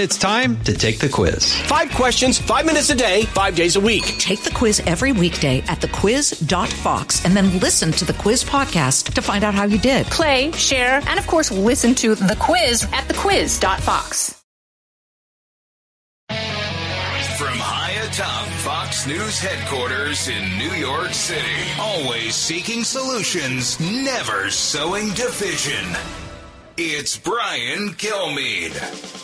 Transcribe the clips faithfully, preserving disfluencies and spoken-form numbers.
It's time to take the quiz. Five questions, five minutes a day, five days a week. Take the quiz every weekday at the quiz dot fox and then listen to the quiz podcast to find out how you did. Play, share, and of course, listen to the quiz at the quiz dot fox. From high atop Fox News headquarters in New York City, always seeking solutions, never sowing division. It's Brian Kilmeade.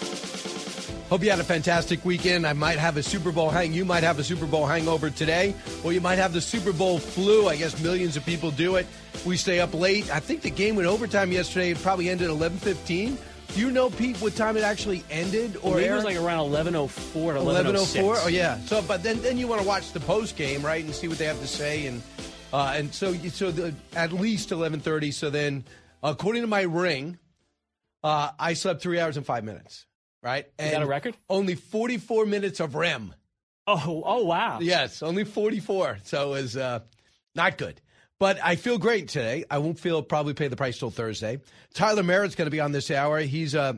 Hope you had a fantastic weekend. I might have a Super Bowl hang. You might have a Super Bowl hangover today, or you might have the Super Bowl flu. I guess millions of people do it. We stay up late. I think the game went overtime yesterday. It probably ended at eleven fifteen. Do you know, Pete, what time it actually ended? Or it was like around eleven oh four to eleven oh six. eleven oh four? Oh, yeah. So, but then, then you want to watch the post game, right, and see what they have to say, and uh, and so so the, at least eleven thirty. So then, according to my ring, uh, I slept three hours and five minutes. Right? And is that a record? Only forty-four minutes of R E M. Oh, oh, wow. Yes, only forty-four. So it was uh, not good. But I feel great today. I won't feel probably pay the price till Thursday. Tyler Merritt's going to be on this hour. He's a uh,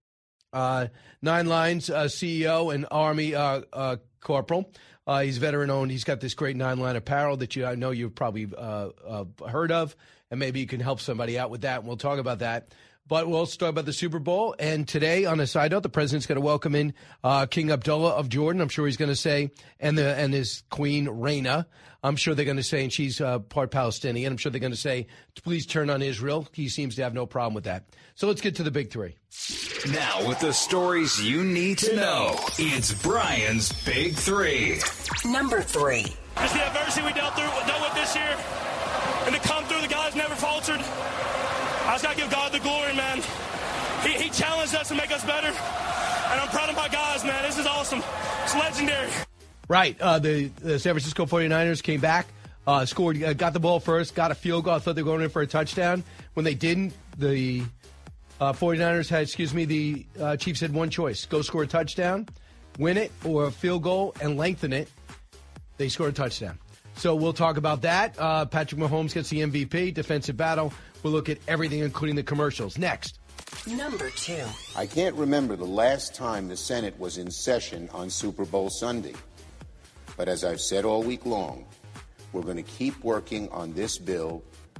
uh, Nine Lines uh, C E O and Army uh, uh, corporal. Uh, he's veteran-owned. He's got this great Nine Line apparel that you I know you've probably uh, uh, heard of, and maybe you can help somebody out with that, and we'll talk about that. But we'll start about the Super Bowl. And today, on a side note, the president's going to welcome in uh, King Abdullah of Jordan. I'm sure he's going to say, and the and his queen, Reina. I'm sure they're going to say, and she's uh, part Palestinian. I'm sure they're going to say, please turn on Israel. He seems to have no problem with that. So let's get to the big three. Now, with the stories you need to know, it's Brian's Big Three. Number three. Just the adversity we dealt through, dealt with this year, and to come through, the guys never faltered. I just got to give God the glory, man. He, he challenged us to make us better, and I'm proud of my guys, man. This is awesome. It's legendary. Right. Uh, the, the San Francisco forty-niners came back, uh, scored, uh, got the ball first, got a field goal. I thought they were going in for a touchdown. When they didn't, the uh, forty-niners had, excuse me, the uh, Chiefs had one choice. Go score a touchdown, win it, or a field goal and lengthen it. They scored a touchdown. So we'll talk about that. Uh, Patrick Mahomes gets the M V P, defensive battle. We'll look at everything, including the commercials. Next. Number two. I can't remember the last time the Senate was in session on Super Bowl Sunday. But as I've said all week long, we're going to keep working on this bill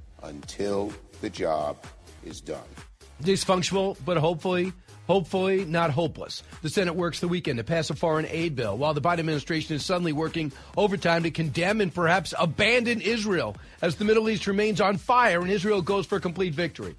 until the job is done. Dysfunctional, but hopefully, hopefully not hopeless. The Senate works the weekend to pass a foreign aid bill, while the Biden administration is suddenly working overtime to condemn and perhaps abandon Israel as the Middle East remains on fire and Israel goes for a complete victory.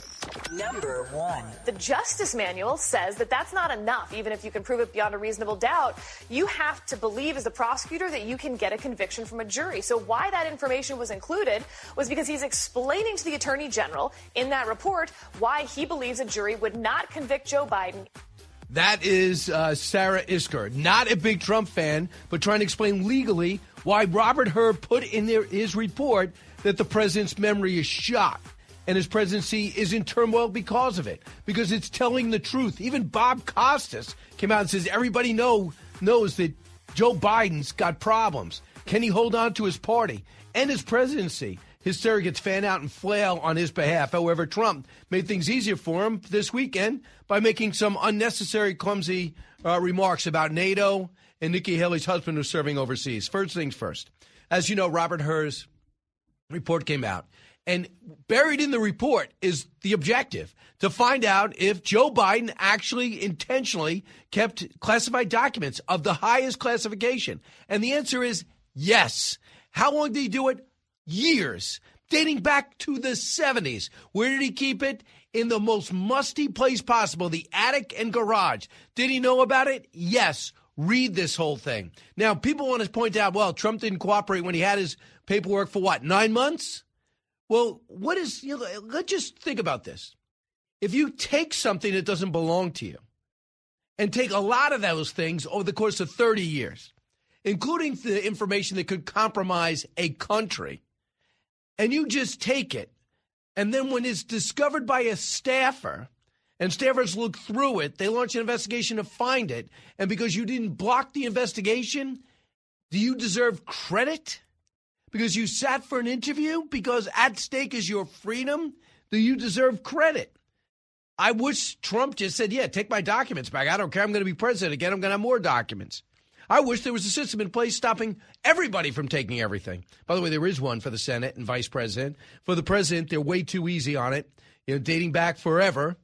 Number one. The Justice Manual says that that's not enough. Even if you can prove it beyond a reasonable doubt, you have to believe as a prosecutor that you can get a conviction from a jury. So why that information was included was because he's explaining to the Attorney General in that report why he believes a jury would not convict Joe Biden. That is uh, Sarah Isker, not a big Trump fan, but trying to explain legally why Robert Hur put in there his report that the president's memory is shot. And his presidency is in turmoil because of it, because it's telling the truth. Even Bob Costas came out and says everybody know knows that Joe Biden's got problems. Can he hold on to his party and his presidency? His surrogates fan out and flail on his behalf. However, Trump made things easier for him this weekend by making some unnecessary, clumsy uh, remarks about NATO and Nikki Haley's husband who's serving overseas. First things first. As you know, Robert Hur's report came out. And buried in the report is the objective to find out if Joe Biden actually intentionally kept classified documents of the highest classification. And the answer is yes. How long did he do it? Years, dating back to the seventies. Where did he keep it? In the most musty place possible, the attic and garage. Did he know about it? Yes. Read this whole thing. Now, people want to point out, well, Trump didn't cooperate when he had his paperwork for what, nine months? Well, what is, you know, let's just think about this. If you take something that doesn't belong to you and take a lot of those things over the course of thirty years, including the information that could compromise a country, and you just take it, and then when it's discovered by a staffer, and staffers look through it, they launch an investigation to find it, and because you didn't block the investigation, do you deserve credit? Because you sat for an interview? Because at stake is your freedom? Do you deserve credit? I wish Trump just said, yeah, take my documents back. I don't care. I'm going to be president again. I'm going to have more documents. I wish there was a system in place stopping everybody from taking everything. By the way, there is one for the Senate and vice president. For the president, they're way too easy on it, you know, dating back forever.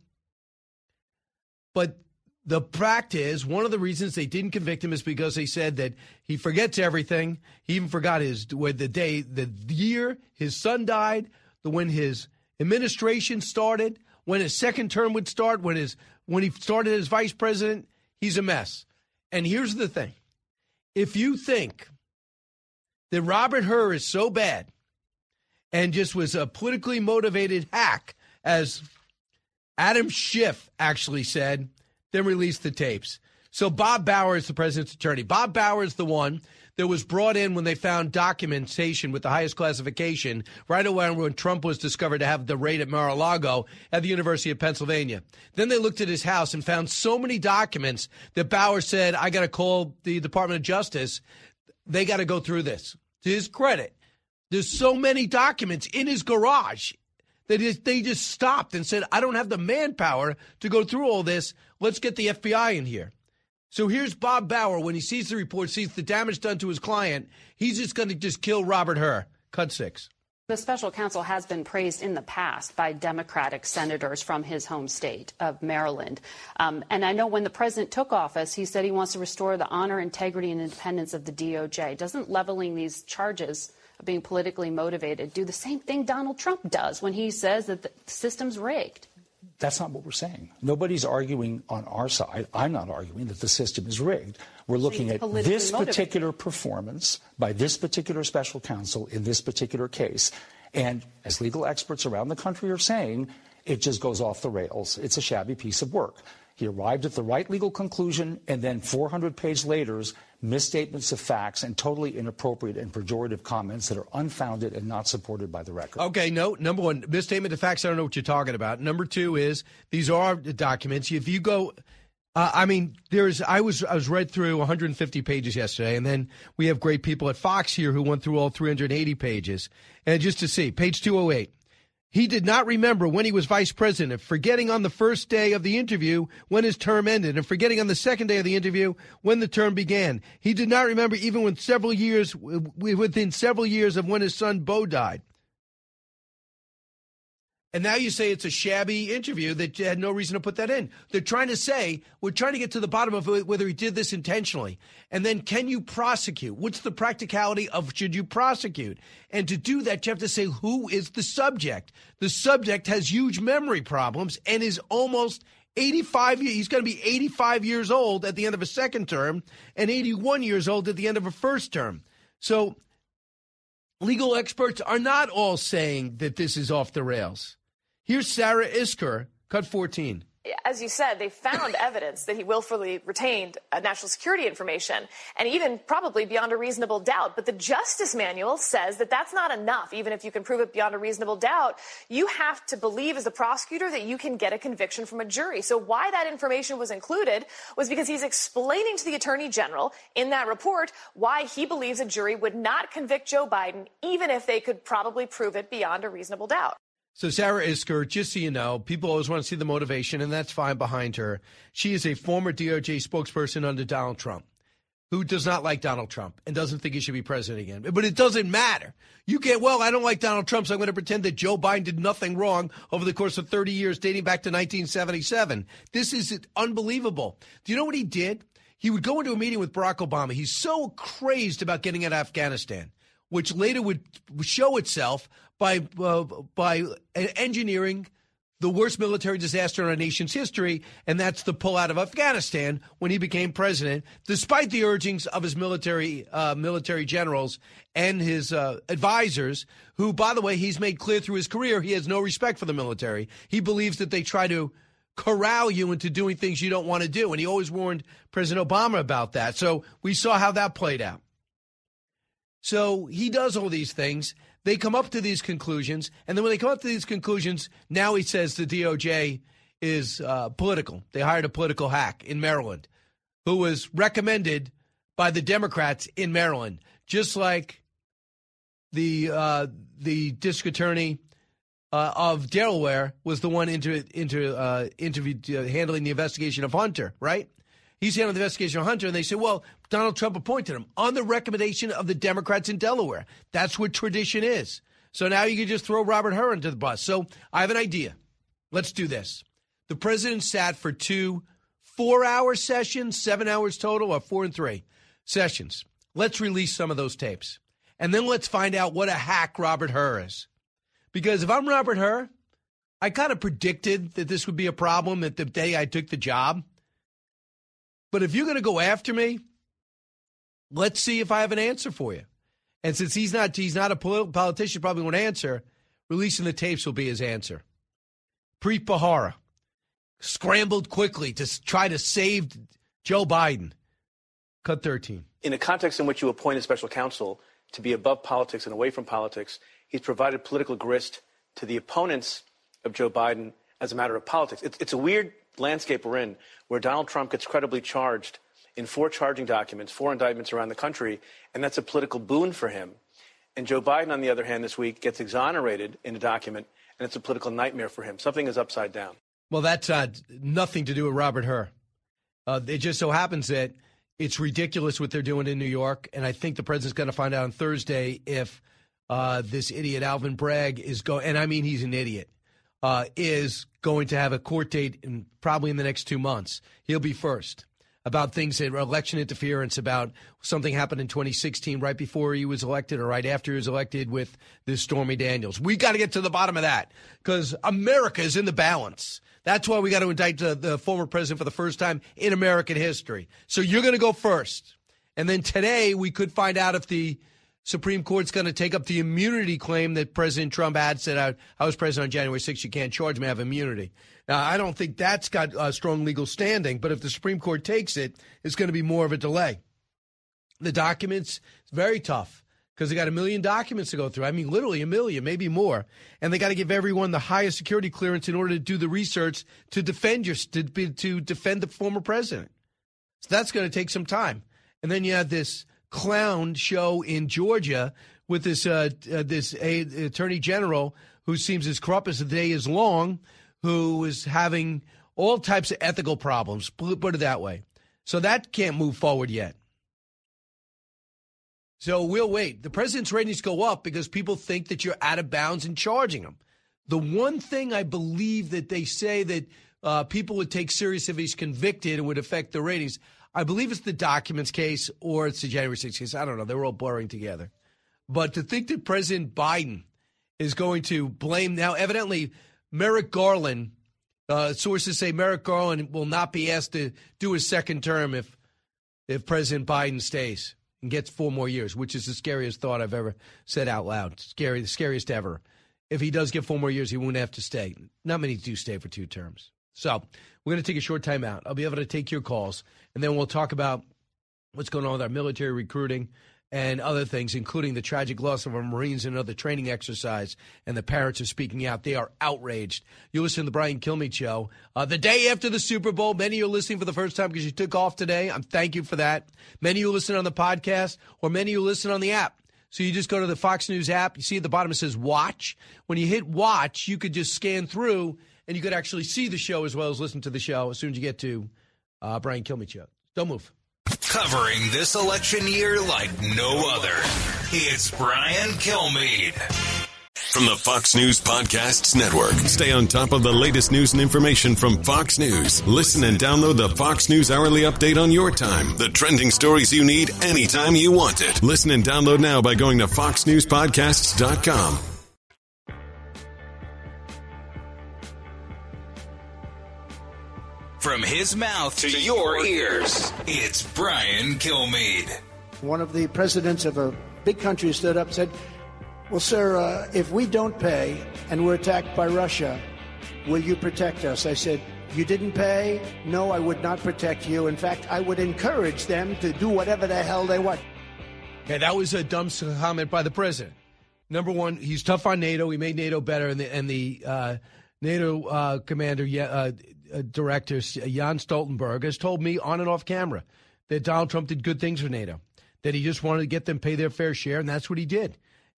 But the fact is, one of the reasons they didn't convict him is because they said that he forgets everything. He even forgot his the day, the year his son died, the when his administration started, when his second term would start, when his when he started as vice president. He's a mess. And here's the thing. If you think that Robert Hur is so bad and just was a politically motivated hack, as Adam Schiff actually said, then release the tapes. So Bob Bauer is the president's attorney. Bob Bauer is the one that was brought in when they found documentation with the highest classification right around when Trump was discovered to have the raid at Mar-a-Lago at the University of Pennsylvania. Then they looked at his house and found so many documents that Bauer said, I got to call the Department of Justice. They got to go through this. To his credit, there's so many documents in his garage that they just stopped and said, I don't have the manpower to go through all this. Let's get the F B I in here. So here's Bob Bauer. When he sees the report, sees the damage done to his client, he's just going to just kill Robert Hur. Cut six. The special counsel has been praised in the past by Democratic senators from his home state of Maryland. Um, and I know when the president took office, he said he wants to restore the honor, integrity, and independence of the D O J. Doesn't leveling these charges of being politically motivated do the same thing Donald Trump does when he says that the system's rigged? That's not what we're saying. Nobody's arguing on our side. I'm not arguing that the system is rigged. We're looking at this particular performance by this particular special counsel in this particular case. And as legal experts around the country are saying, it just goes off the rails. It's a shabby piece of work. He arrived at the right legal conclusion, and then four hundred page later, misstatements of facts and totally inappropriate and pejorative comments that are unfounded and not supported by the record. Okay, no, number one, misstatement of facts, I don't know what you're talking about. Number two is, these are documents. If you go, uh, I mean, there's, I was, I was read through one hundred fifty pages yesterday, and then we have great people at Fox here who went through all three hundred eighty pages. And just to see, page two oh eight. He did not remember when he was vice president, forgetting on the first day of the interview when his term ended, and forgetting on the second day of the interview when the term began. He did not remember even when several years, within several years of when his son Beau died. And now you say it's a shabby interview that you had no reason to put that in. They're trying to say, we're trying to get to the bottom of whether he did this intentionally. And then can you prosecute? What's the practicality of should you prosecute? And to do that, you have to say, who is the subject? The subject has huge memory problems and is almost eighty-five. He's going to be eighty-five years old at the end of a second term and eighty-one years old at the end of a first term. So legal experts are not all saying that this is off the rails. Here's Sarah Isgur, cut fourteen. As you said, they found evidence that he willfully retained uh, national security information, and even probably beyond a reasonable doubt. But the Justice Manual says that that's not enough. Even if you can prove it beyond a reasonable doubt, you have to believe as a prosecutor that you can get a conviction from a jury. So why that information was included was because he's explaining to the Attorney General in that report why he believes a jury would not convict Joe Biden, even if they could probably prove it beyond a reasonable doubt. So Sarah Isgur, just so you know, people always want to see the motivation, and that's fine behind her. She is a former D O J spokesperson under Donald Trump, who does not like Donald Trump and doesn't think he should be president again. But it doesn't matter. You can't, well, I don't like Donald Trump, so I'm going to pretend that Joe Biden did nothing wrong over the course of thirty years, dating back to nineteen seventy-seven. This is unbelievable. Do you know what he did? He would go into a meeting with Barack Obama. He's so crazed about getting out of Afghanistan, which later would show itself by uh, by engineering the worst military disaster in our nation's history, and that's the pull out of Afghanistan when he became president, despite the urgings of his military uh, military generals and his uh, advisors, who, by the way, he's made clear through his career he has no respect for the military. He believes that they try to corral you into doing things you don't want to do, and he always warned President Obama about that. So we saw how that played out. So he does all these things. They come up to these conclusions, and then when they come up to these conclusions, now he says the D O J is uh, political. They hired a political hack in Maryland who was recommended by the Democrats in Maryland, just like the uh, the district attorney uh, of Delaware was the one into into uh, interviewed uh, handling the investigation of Hunter, right? He's handling the investigation of Hunter, and they say, well, Donald Trump appointed him on the recommendation of the Democrats in Delaware. That's what tradition is. So now you can just throw Robert Hur into the bus. So I have an idea. Let's do this. The president sat for two four-hour sessions, seven hours total, or four and three sessions. Let's release some of those tapes. And then let's find out what a hack Robert Hur is. Because if I'm Robert Hur, I kind of predicted that this would be a problem at the day I took the job. But if you're going to go after me, let's see if I have an answer for you. And since he's not he's not a polit- politician, probably won't answer, releasing the tapes will be his answer. Preet Bharara scrambled quickly to try to save Joe Biden. Cut thirteen. In a context in which you appoint a special counsel to be above politics and away from politics, he's provided political grist to the opponents of Joe Biden as a matter of politics. It's, it's a weird landscape we're in, where Donald Trump gets credibly charged in four charging documents, four indictments around the country, and that's a political boon for him. And Joe Biden, on the other hand, this week gets exonerated in a document, and it's a political nightmare for him. Something is upside down. Well, that's uh, nothing to do with Robert Hur. Uh, it just so happens that it's ridiculous what they're doing in New York, and I think the president's going to find out on Thursday if uh, this idiot Alvin Bragg is going, and I mean he's an idiot, uh, is going to have a court date in probably in the next two months. He'll be first about things that election interference, about something happened in twenty sixteen right before he was elected or right after he was elected with this Stormy Daniels. We got to get to the bottom of that because America is in the balance. That's why we got to indict the, the former president for the first time in American history. So you're going to go first. And then today we could find out if the Supreme Court's going to take up the immunity claim that President Trump had, said, I, I was president on January sixth, you can't charge me, I have immunity. Now, I don't think that's got uh, strong legal standing, but if the Supreme Court takes it, it's going to be more of a delay. The documents, it's very tough because they got a million documents to go through. I mean, literally a million, maybe more. And they got to give everyone the highest security clearance in order to do the research to defend your, to, to defend the former president. So that's going to take some time. And then you have this clown show in Georgia with this uh, uh, this a, attorney general who seems as corrupt as the day is long, who is having all types of ethical problems, put it that way. So that can't move forward yet. So we'll wait. The president's ratings go up because people think that you're out of bounds in charging him. The one thing I believe that they say that uh, people would take serious if he's convicted and would affect the ratings, I believe it's the documents case or it's the January sixth case. I don't know. They're all blurring together. But to think that President Biden is going to blame now, evidently, Merrick Garland, uh, sources say Merrick Garland will not be asked to do his second term if if President Biden stays and gets four more years, which is the scariest thought I've ever said out loud. Scary, the scariest ever. If he does get four more years, he won't have to stay. Not many do stay for two terms. So we're going to take a short time out. I'll be able to take your calls, and then we'll talk about what's going on with our military recruiting and other things, including the tragic loss of our Marines in another training exercise, and the parents are speaking out. They are outraged. You listen to the Brian Kilmeade Show. Uh, the day after the Super Bowl, many of you are listening for the first time because you took off today. I'm thank you for that. Many of you listen on the podcast, or many of you listen on the app. So you just go to the Fox News app. You see at the bottom it says Watch. When you hit Watch, you could just scan through, and you could actually see the show as well as listen to the show as soon as you get to uh, Brian Kilmeade Show. Don't move. Covering this election year like no other. It's Brian Kilmeade. From the Fox News Podcasts Network. Stay on top of the latest news and information from Fox News. Listen and download the Fox News Hourly Update on your time. The trending stories you need anytime you want it. Listen and download now by going to fox news podcasts dot com. From his mouth to your ears, it's Brian Kilmeade. One of the presidents of a big country stood up and said, well, sir, uh, if we don't pay and we're attacked by Russia, will you protect us? I said, you didn't pay? No, I would not protect you. In fact, I would encourage them to do whatever the hell they want. Okay, that was a dumb comment by the president. Number one, he's tough on NATO. He made NATO better, and the, and the uh, NATO uh, commander, uh, uh, director, Jan Stoltenberg, has told me on and off camera that Donald Trump did good things for NATO, that he just wanted to get them pay their fair share, and that's what he did.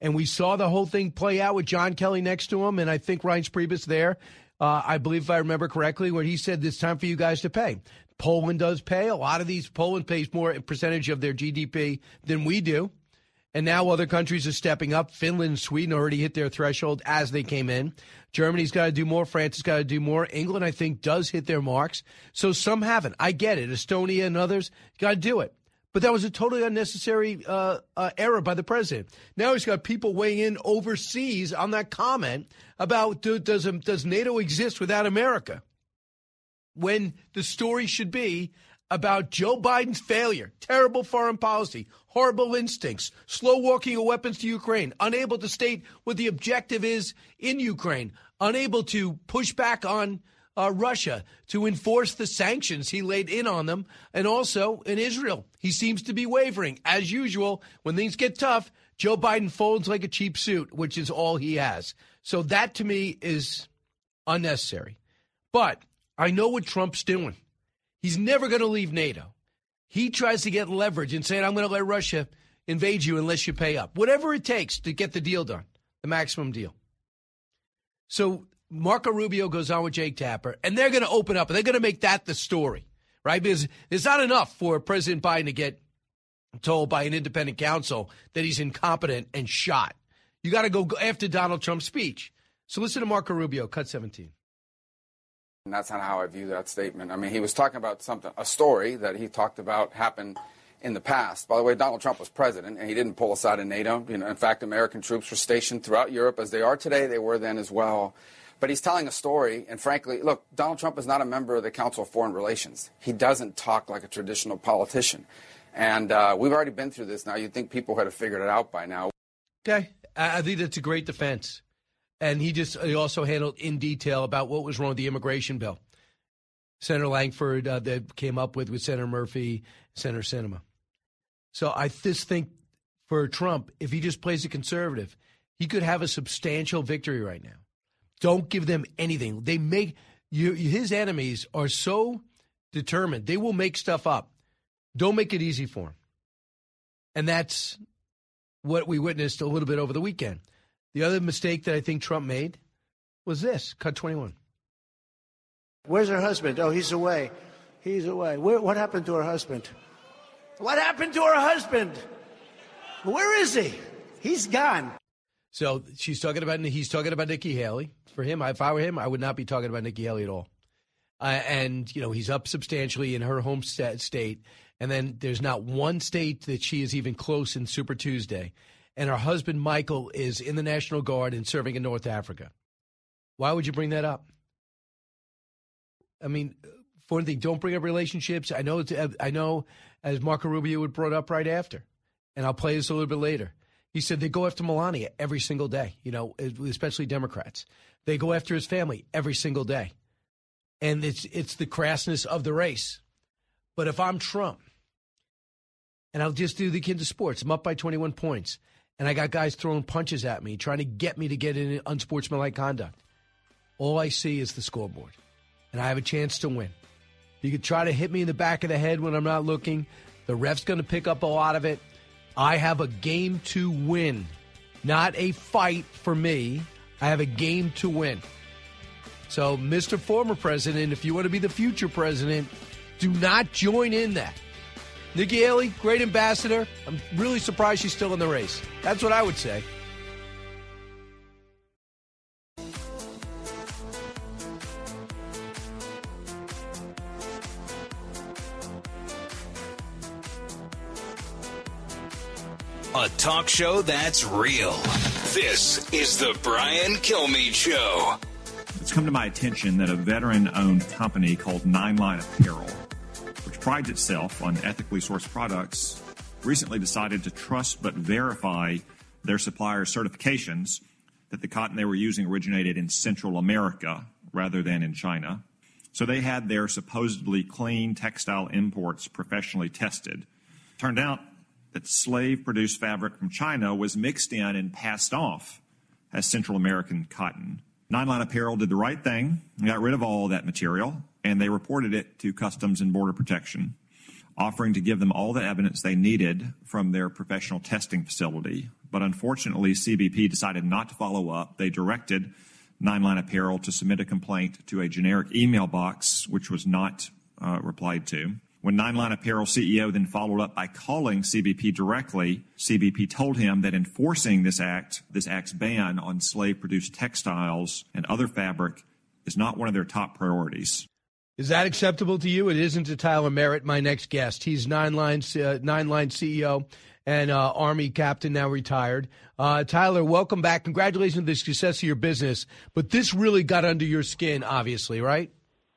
And we saw the whole thing play out with John Kelly next to him, and I think Reince Priebus there, uh, I believe if I remember correctly, where he said it's time for you guys to pay. Poland does pay. A lot of these, Poland pays more percentage of their G D P than we do. And now other countries are stepping up. Finland and Sweden already hit their threshold as they came in. Germany's got to do more. France has got to do more. England, I think, does hit their marks. So some haven't. I get it. Estonia and others got to do it. But that was a totally unnecessary uh, uh, error by the president. Now he's got people weighing in overseas on that comment about do, does, does NATO exist without America? When the story should be about Joe Biden's failure, terrible foreign policy, horrible instincts, slow walking of weapons to Ukraine, unable to state what the objective is in Ukraine, unable to push back on uh, Russia, to enforce the sanctions he laid in on them, and also in Israel. He seems to be wavering. As usual, when things get tough, Joe Biden folds like a cheap suit, which is all he has. So that, to me, is unnecessary. But I know what Trump's doing. He's never going to leave NATO. He tries to get leverage and saying, I'm going to let Russia invade you unless you pay up. Whatever it takes to get the deal done, the maximum deal. So Marco Rubio goes on with Jake Tapper, and they're going to open up, and they're going to make that the story, right? Because it's not enough for President Biden to get told by an independent counsel that he's incompetent and shot. You got to go after Donald Trump's speech. So listen to Marco Rubio, cut seventeen. And that's not how I view that statement. I mean, he was talking about something, a story that he talked about happened in the past. By the way, Donald Trump was president, and he didn't pull us out of NATO. You know, in fact, American troops were stationed throughout Europe as they are today. They were then as well. But he's telling a story, and frankly, look, Donald Trump is not a member of the Council of Foreign Relations. He doesn't talk like a traditional politician. And uh, we've already been through this now. You'd think people had figured it out by now. Okay. I think that's a great defense. And he just he also handled in detail about what was wrong with the immigration bill. Senator Langford uh, that came up with with Senator Murphy, Senator Sinema. So I just think for Trump, if he just plays a conservative, he could have a substantial victory right now. Don't give them anything. They make you, his enemies are so determined. They will make stuff up. Don't make it easy for him. And that's what we witnessed a little bit over the weekend. The other mistake that I think Trump made was this. Cut twenty-one. Where's her husband? Oh, he's away. He's away. Where, what happened to her husband? What happened to her husband? Where is he? He's gone. So she's talking about, he's talking about Nikki Haley. For him, if I were him, I would not be talking about Nikki Haley at all. Uh, and, you know, he's up substantially in her home state. And then there's not one state that she is even close in Super Tuesday. And her husband, Michael, is in the National Guard and serving in North Africa. Why would you bring that up? I mean, for one thing, don't bring up relationships. I know, it's, I know, as Marco Rubio would brought up right after, and I'll play this a little bit later. He said they go after Melania every single day, you know, especially Democrats. They go after his family every single day. And it's it's the crassness of the race. But if I'm Trump, and I'll just do the kid to sports, I'm up by twenty-one points. And I got guys throwing punches at me, trying to get me to get in unsportsmanlike conduct. All I see is the scoreboard. And I have a chance to win. You could try to hit me in the back of the head when I'm not looking. The ref's going to pick up a lot of it. I have a game to win. Not a fight for me. I have a game to win. So, Mister Former President, if you want to be the future president, do not join in that. Nikki Haley, great ambassador. I'm really surprised she's still in the race. That's what I would say. A talk show that's real. This is the Brian Kilmeade Show. It's come to my attention that a veteran-owned company called Nine Line Apparel, which prides itself on ethically sourced products, recently decided to trust but verify their suppliers' certifications that the cotton they were using originated in Central America rather than in China. So they had their supposedly clean textile imports professionally tested. Turned out that slave-produced fabric from China was mixed in and passed off as Central American cotton. Nine Line Apparel did the right thing and got rid of all of that material, and they reported it to Customs and Border Protection, offering to give them all the evidence they needed from their professional testing facility But unfortunately, C B P decided not to follow up. They directed Nine Line Apparel to submit a complaint to a generic email box, which was not uh, replied to. When Nine Line Apparel C E O then followed up by calling C B P directly, C B P told him that enforcing this act, this act's ban on slave-produced textiles and other fabric is not one of their top priorities. Is that acceptable to you? It isn't to Tyler Merritt, my next guest. He's Nine Line, uh, Nine Line C E O and uh, Army captain, now retired. Uh, Tyler, welcome back. Congratulations on the success of your business. But this really got under your skin, obviously, right?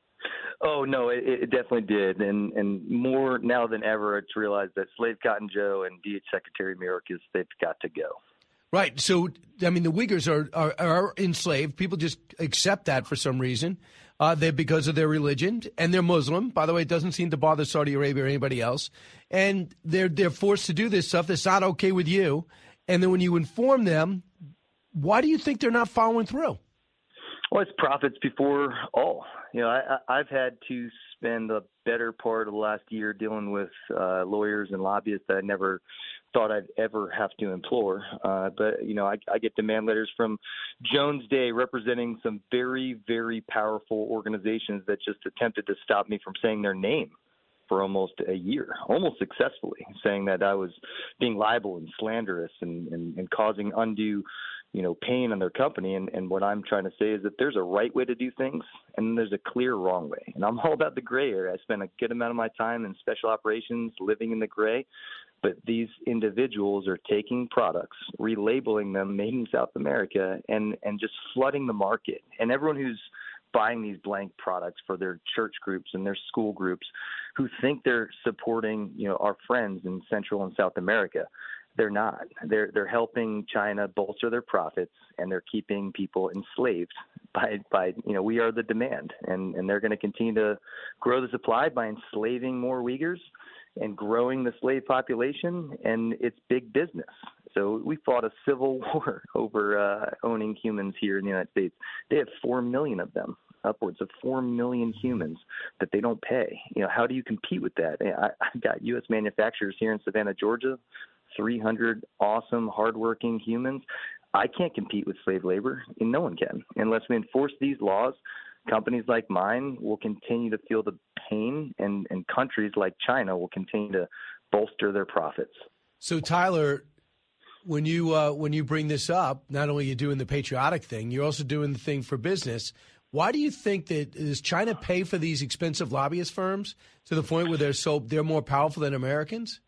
Oh, no, it, it definitely did. And and more now than ever, it's realized that Slave Cotton Joe and D H Secretary Mayorkas, they've got to go. Right. So, I mean, the Uyghurs are, are, are enslaved. People just accept that for some reason. Uh, they're because of their religion, and they're Muslim. By the way, it doesn't seem to bother Saudi Arabia or anybody else. And they're they're forced to do this stuff that's not okay with you. And then when you inform them, why do you think they're not following through? Well, it's profits before all. You know, I, I've had to spend the better part of the last year dealing with uh, lawyers and lobbyists that I never thought I'd ever have to implore. Uh, but, you know, I, I get demand letters from Jones Day representing some very, very powerful organizations that just attempted to stop me from saying their name for almost a year, almost successfully, saying that I was being libel and slanderous and, and, and causing undue, you know, pain on their company. And, and what I'm trying to say is that there's a right way to do things and there's a clear wrong way. And I'm all about the gray area. I spend a good amount of my time in special operations living in the gray. But these individuals are taking products, relabeling them made in South America, and, and just flooding the market. And everyone who's buying these blank products for their church groups and their school groups who think they're supporting, you know, our friends in Central and South America, they're not. They're they're helping China bolster their profits, and they're keeping people enslaved by, by you know, we are the demand. And, and they're going to continue to grow the supply by enslaving more Uyghurs and growing the slave population, and it's big business. So we fought a civil war over uh, owning humans here in the United States. They have four million of them, upwards of four million humans that they don't pay. You know, how do you compete with that? I, I've got U S manufacturers here in Savannah, Georgia, three hundred awesome, hardworking humans. I can't compete with slave labor, and no one can. Unless we enforce these laws, companies like mine will continue to feel the pain, and, and countries like China will continue to bolster their profits. So, Tyler, when you uh, when you bring this up, not only are you doing the patriotic thing, you're also doing the thing for business. Why do you think that does China pay for these expensive lobbyist firms to the point where they're so they're more powerful than Americans?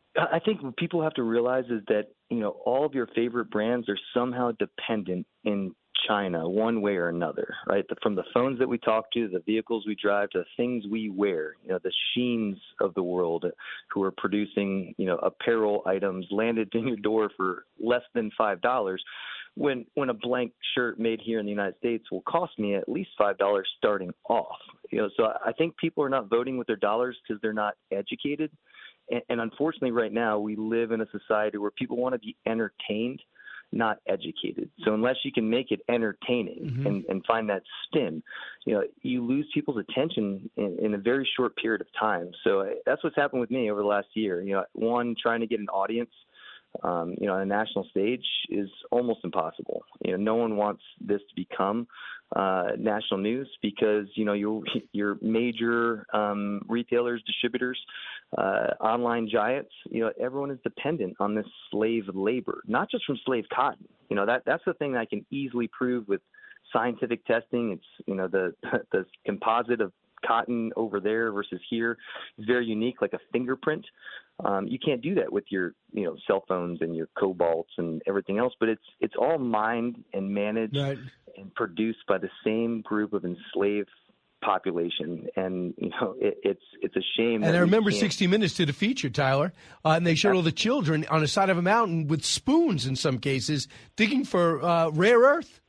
I think what people have to realize is that, you know, all of your favorite brands are somehow dependent in China one way or another, right? The, from the phones that we talk to, the vehicles we drive, to things we wear, you know, the Sheins of the world who are producing, you know, apparel items landed in your door for less than five dollars. When when a blank shirt made here in the United States will cost me at least five dollars starting off. You know, so I think people are not voting with their dollars because they're not educated. And, and unfortunately, right now, we live in a society where people want to be entertained, not educated. So unless you can make it entertaining mm-hmm. and, and find that spin, you know, you lose people's attention in, in a very short period of time. So that's what's happened with me over the last year. You know, one, trying to get an audience, um, you know, on a national stage is almost impossible. You know, no one wants this to become uh, national news because, you know, your your major um, retailers, distributors, uh, online giants, you know, everyone is dependent on this slave labor, not just from slave cotton. You know, that that's the thing that I can easily prove with scientific testing. It's, you know, the the composite of cotton over there versus here is very unique, like a fingerprint. Um, you can't do that with your, you know, cell phones and your cobalts and everything else, but it's it's all mined and managed right. and produced by the same group of enslaved population. And, you know, it, it's it's a shame. And I remember sixty minutes did a feature, Tyler, uh, and they showed all the children on the side of a mountain with spoons in some cases digging for uh, rare earth.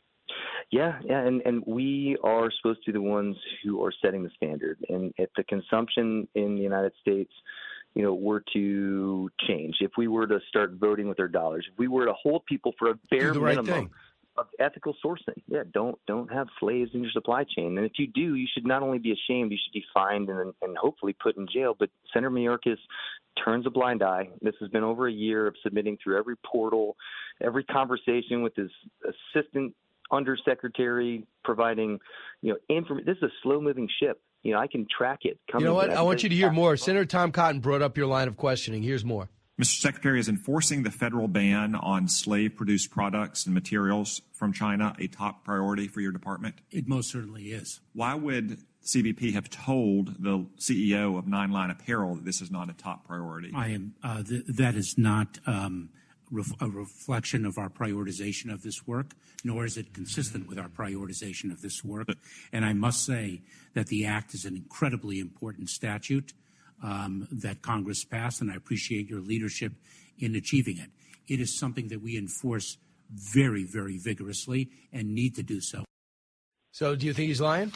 Yeah, yeah, and, and we are supposed to be the ones who are setting the standard. And if the consumption in the United States, you know, were to change, if we were to start voting with our dollars, if we were to hold people for a bare Do the right minimum thing. of ethical sourcing, yeah, don't don't have slaves in your supply chain. And if you do, you should not only be ashamed, you should be fined and and hopefully put in jail. But Senator Mayorkas turns a blind eye. This has been over a year of submitting through every portal, every conversation with his assistant undersecretary, providing, you know, inform- this is a slow-moving ship. You know, I can track it. You know what? I want you to hear more. Senator Tom Cotton brought up your line of questioning. Here's more. Mister Secretary, is enforcing the federal ban on slave-produced products and materials from China a top priority for your department? It most certainly is. Why would C B P have told the C E O of Nine Line Apparel that this is not a top priority? I am. Uh, th- that is not um, ref- a reflection of our prioritization of this work, nor is it consistent with our prioritization of this work. And I must say that the act is an incredibly important statute um, that Congress passed, and I appreciate your leadership in achieving it. It is something that we enforce very, very vigorously and need to do so. So do you think he's lying?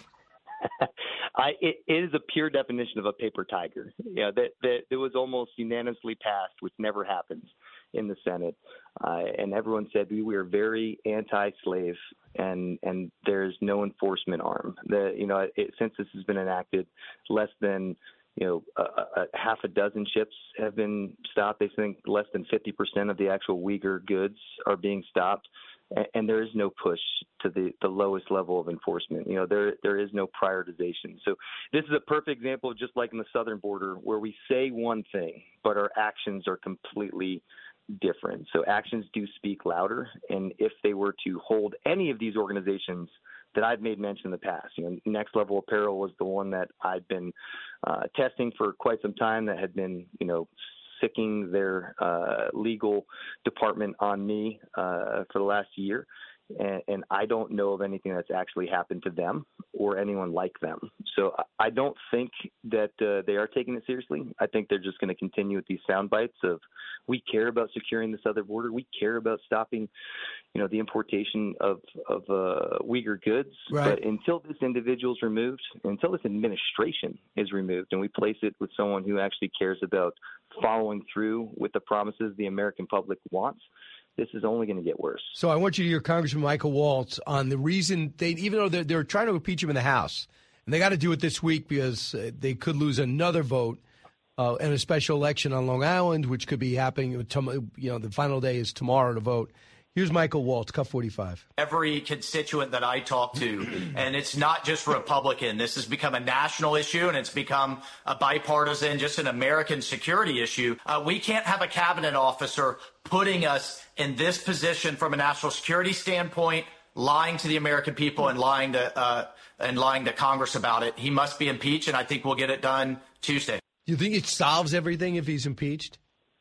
I, it, it is a pure definition of a paper tiger. Yeah, that, that it was almost unanimously passed, which never happens in the Senate. Uh, and everyone said we were very anti-slave, and and there's no enforcement arm. The you know it, since this has been enacted, less than you know a, a half a dozen ships have been stopped. They think less than fifty percent of the actual Uyghur goods are being stopped. And there is no push to the, the lowest level of enforcement. You know, there there is no prioritization. So this is a perfect example of just like in the southern border where we say one thing, but our actions are completely different. So actions do speak louder. And if they were to hold any of these organizations that I've made mention in the past, you know, Next Level Apparel was the one that I'd been uh, testing for quite some time that had been, you know, sicking their uh, legal department on me uh, for the last year. And, and I don't know of anything that's actually happened to them or anyone like them. So I don't think that uh, they are taking it seriously. I think they're just going to continue with these sound bites of, we care about securing the southern border. We care about stopping, you know, the importation of, of uh, Uyghur goods. Right. But until this individual is removed, until this administration is removed, and we place it with someone who actually cares about following through with the promises the American public wants, this is only going to get worse. So I want you to hear Congressman Michael Waltz on the reason they, even though they're, they're trying to impeach him in the House, and they got to do it this week because uh, they could lose another vote uh, in a special election on Long Island, which could be happening. You know, the final day is tomorrow to vote. Here's Michael Waltz, Cut forty-five. Every constituent that I talk to, and it's not just Republican. This has become a national issue, and it's become a bipartisan, just an American security issue. Uh, we can't have a cabinet officer putting us in this position from a national security standpoint, lying to the American people and lying to uh, and lying to Congress about it. He must be impeached, and I think we'll get it done Tuesday. Do you think it solves everything if he's impeached?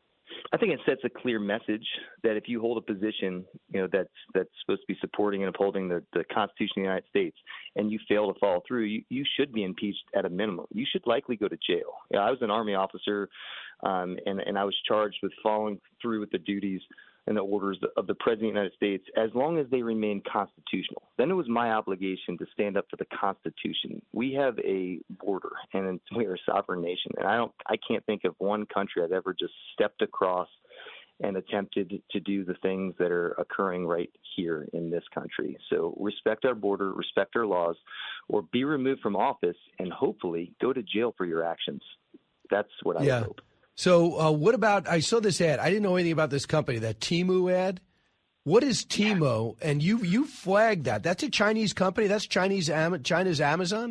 I think it sets a clear message that if you hold a position, you know, that's that's supposed to be supporting and upholding the, the Constitution of the United States, and you fail to follow through, you, you should be impeached at a minimum. You should likely go to jail. You know, I was an Army officer, um, and, and I was charged with following through with the duties and the orders of the President of the United States as long as they remain constitutional. Then it was my obligation to stand up for the Constitution. We have a border, and we are a sovereign nation, and I don't, I can't think of one country I've ever just stepped across and attempted to do the things that are occurring right here in this country. So respect our border, respect our laws, or be removed from office and hopefully go to jail for your actions. That's what I yeah. hope. So uh, what about, I saw this ad. I didn't know anything about this company, that Temu ad. What is Temu? Yeah. And you you flagged that. That's a Chinese company? That's Chinese China's Amazon?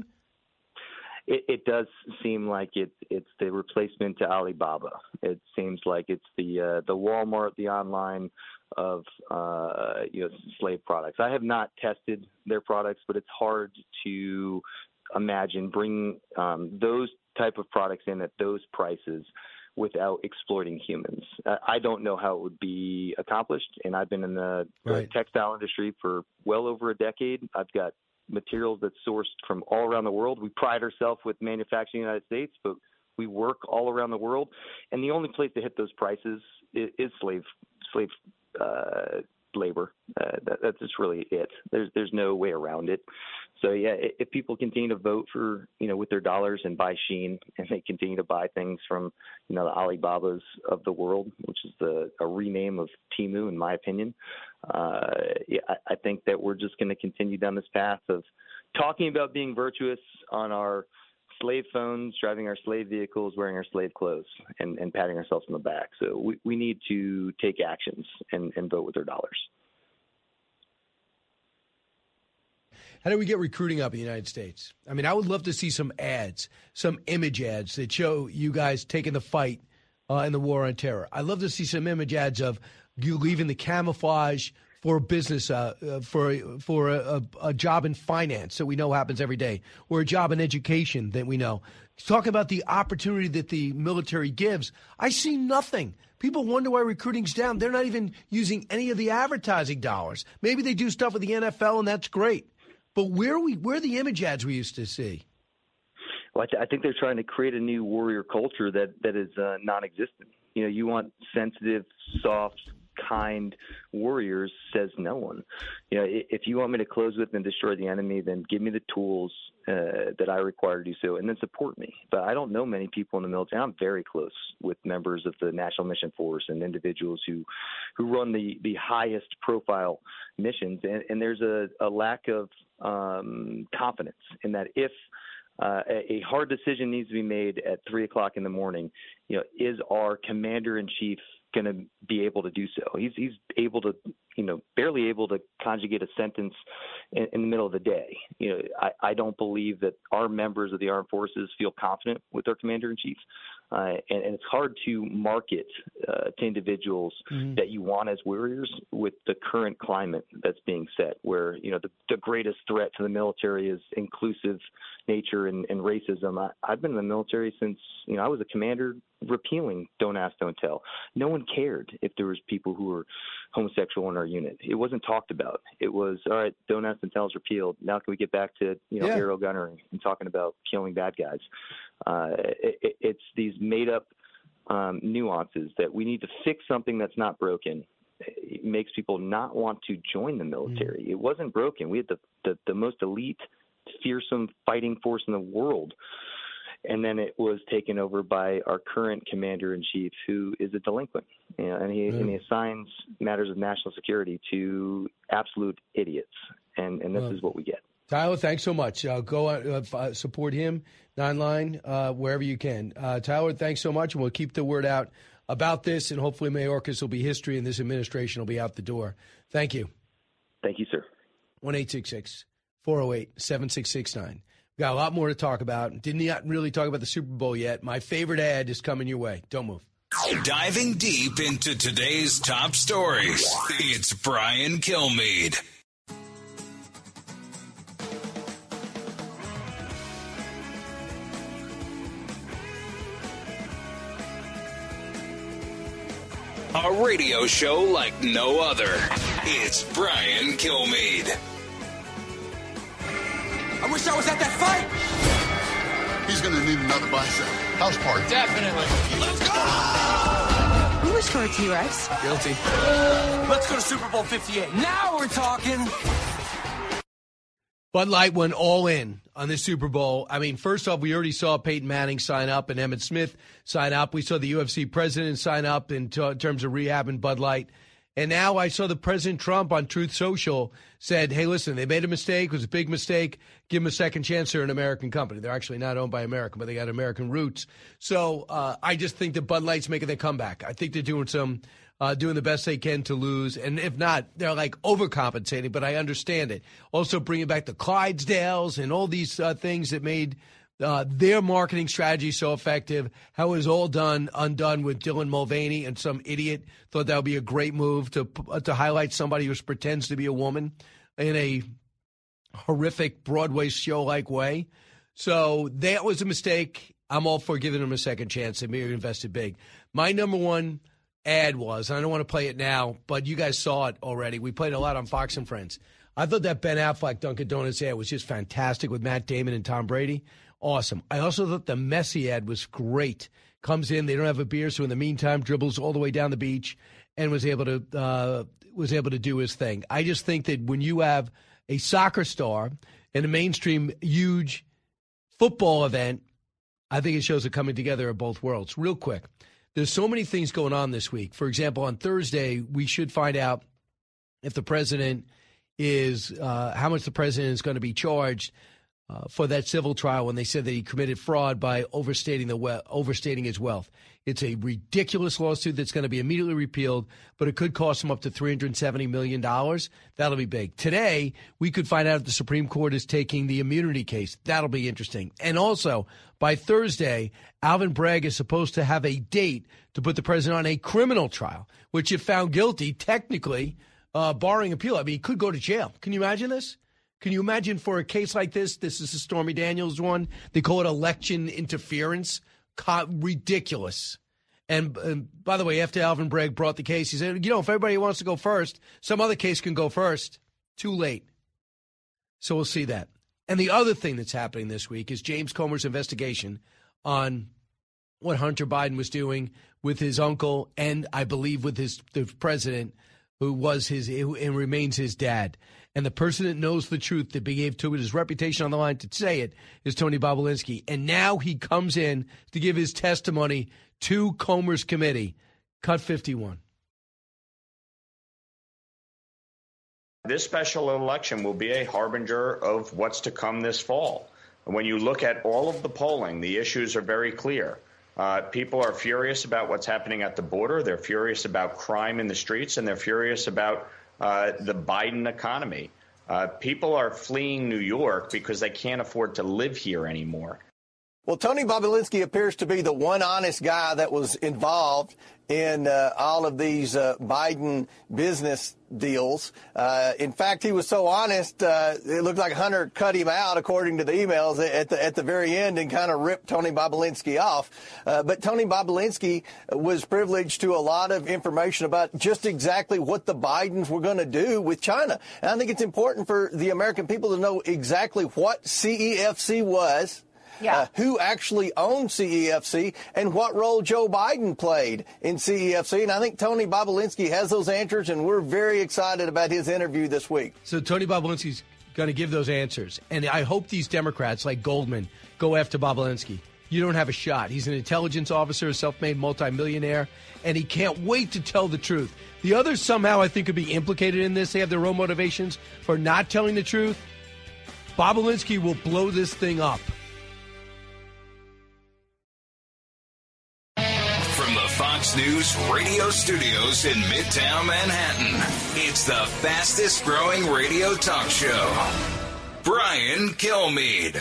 It, it does seem like it, it's the replacement to Alibaba. It seems like it's the uh, the Walmart, the online of uh, you know slave products. I have not tested their products, but it's hard to imagine bringing um, those type of products in at those prices without exploiting humans. Uh, I don't know how it would be accomplished, and I've been in the, right. the textile industry for well over a decade. I've got materials that's sourced from all around the world. We pride ourselves with manufacturing in the United States, but we work all around the world, and the only place to hit those prices is, is slave slave uh, labor. Uh, that, that's just really it. There's there's no way around it. So yeah, if people continue to vote for, you know, with their dollars and buy Shein, and they continue to buy things from, you know, the Alibabas of the world, which is the a rename of Temu, in my opinion, uh, yeah, I, I think that we're just going to continue down this path of talking about being virtuous on our slave phones, driving our slave vehicles, wearing our slave clothes, and, and patting ourselves on the back. So we, we need to take actions and, and vote with our dollars. How do we get recruiting up in the United States? I mean, I would love to see some ads, some image ads that show you guys taking the fight uh, in the war on terror. I'd love to see some image ads of you leaving the camouflage for business, uh, uh, for for a, a job in finance that we know happens every day, or a job in education that we know. Talk about the opportunity that the military gives. I see nothing. People wonder why recruiting's down. They're not even using any of the advertising dollars. Maybe they do stuff with the N F L, and that's great. But where are we? Where are the image ads we used to see? Well, I, th- I think they're trying to create a new warrior culture that that is uh, non-existent. You know, you want sensitive, soft, kind warriors, says no one. You know, if you want me to close with and destroy the enemy, then give me the tools uh, that I require to do so, and then support me. But I don't know many people in the military. I'm very close with members of the National Mission Force and individuals who, who run the, the highest profile missions, and, and there's a, a lack of um, confidence in that if Uh, a, a hard decision needs to be made at three o'clock in the morning, you know, is our commander in chief going to be able to do so? He's he's able to, you know, barely able to conjugate a sentence in, in the middle of the day. You know, I, I don't believe that our members of the armed forces feel confident with their commander in chief, uh, and, and it's hard to market uh, to individuals mm-hmm. that you want as warriors with the current climate that's being set, where you know the, the greatest threat to the military is inclusive nature and, and racism. I, I've been in the military since you know I was a commander repealing Don't Ask, Don't Tell. No one cared if there was people who were homosexual in our unit. It wasn't talked about. It was, all right, Don't Ask, Don't Tell is repealed. Now can we get back to, you know, yeah. aerial gunnery and talking about killing bad guys? Uh, it, it's these made-up um, nuances that we need to fix something that's not broken. It makes people not want to join the military. Mm. It wasn't broken. We had the, the, the most elite, fearsome fighting force in the world. And then it was taken over by our current commander-in-chief, who is a delinquent. You know, and, he, mm. and he assigns matters of national security to absolute idiots. And, and this well, is what we get. Tyler, thanks so much. Uh, go uh, support him, Nine Line, uh, wherever you can. Uh, Tyler, thanks so much. And we'll keep the word out about this. And hopefully Mayorkas will be history and this administration will be out the door. Thank you. Thank you, sir. one eight six six, four oh eight, seven six six nine. Got a lot more to talk about. Didn't really talk about the Super Bowl yet. My favorite ad is coming your way. Don't move. Diving deep into today's top stories, it's Brian Kilmeade. A radio show like no other. It's Brian Kilmeade. I wish I was at that fight. He's going to need another bicep. House party. Definitely. Let's go! Who was for a T-Rex? Guilty. Let's go to Super Bowl fifty-eight. Now we're talking. Bud Light went all in on the Super Bowl. I mean, first off, we already saw Peyton Manning sign up and Emmitt Smith sign up. We saw the U F C president sign up in, t- in terms of rehabbing Bud Light. And now I saw the President Trump on Truth Social said, hey, listen, they made a mistake. It was a big mistake. Give them a second chance. They're an American company. They're actually not owned by America, but they got American roots. So uh, I just think that Bud Light's making their comeback. I think they're doing some, uh, doing the best they can to lose. And if not, they're like overcompensating, but I understand it. Also bringing back the Clydesdales and all these uh, things that made Uh, their marketing strategy so effective, how it was all done, undone with Dylan Mulvaney and some idiot thought that would be a great move to uh, to highlight somebody who pretends to be a woman in a horrific Broadway show-like way. So that was a mistake. I'm all for giving them a second chance. They may have invested big. My number one ad was, and I don't want to play it now, but you guys saw it already. We played a lot on Fox and Friends. I thought that Ben Affleck Dunkin' Donuts ad was just fantastic with Matt Damon and Tom Brady. Awesome. I also thought the Messi ad was great. Comes in, they don't have a beer, so in the meantime, dribbles all the way down the beach and was able to uh, was able to do his thing. I just think that when you have a soccer star and a mainstream huge football event, I think it shows a coming together of both worlds. Real quick, there's so many things going on this week. For example, on Thursday, we should find out if the president is uh, how much the president is going to be charged uh, for that civil trial when they said that he committed fraud by overstating the we- overstating his wealth. It's a ridiculous lawsuit that's going to be immediately repealed, but it could cost him up to three hundred seventy million dollars. That'll be big. Today, we could find out if the Supreme Court is taking the immunity case. That'll be interesting. And also, by Thursday, Alvin Bragg is supposed to have a date to put the president on a criminal trial, which if found guilty, technically, uh, barring appeal, I mean, he could go to jail. Can you imagine this? Can you imagine for a case like this? This is the Stormy Daniels one. They call it election interference. Co- ridiculous. And, and by the way, after Alvin Bragg brought the case, he said, you know, if everybody wants to go first, some other case can go first. Too late. So we'll see that. And the other thing that's happening this week is James Comer's investigation on what Hunter Biden was doing with his uncle and I believe with his the president who was his and remains his dad. And the person that knows the truth, that gave to it his reputation on the line to say it, is Tony Bobulinski. And now he comes in to give his testimony to Comer's committee. Cut fifty-one. This special election will be a harbinger of what's to come this fall. When you look at all of the polling, the issues are very clear. Uh, people are furious about what's happening at the border. They're furious about crime in the streets, and they're furious about uh, the Biden economy. Uh, people are fleeing New York because they can't afford to live here anymore. Well, Tony Bobulinski appears to be the one honest guy that was involved in uh, all of these uh, Biden business deals. Uh, in fact, he was so honest, uh, it looked like Hunter cut him out, according to the emails, at the at the very end and kind of ripped Tony Bobulinski off. Uh, but Tony Bobulinski was privileged to a lot of information about just exactly what the Bidens were going to do with China. And I think it's important for the American people to know exactly what C E F C was. Yeah. Uh, who actually owned C E F C and what role Joe Biden played in C E F C. And I think Tony Bobulinski has those answers, and we're very excited about his interview this week. So Tony Bobulinski's going to give those answers. And I hope these Democrats like Goldman go after Bobulinski. You don't have a shot. He's an intelligence officer, a self-made multimillionaire, and he can't wait to tell the truth. The others somehow I think could be implicated in this. They have their own motivations for not telling the truth. Bobulinski will blow this thing up. Fox News radio studios in Midtown Manhattan. It's the fastest growing radio talk show. Brian Kilmeade.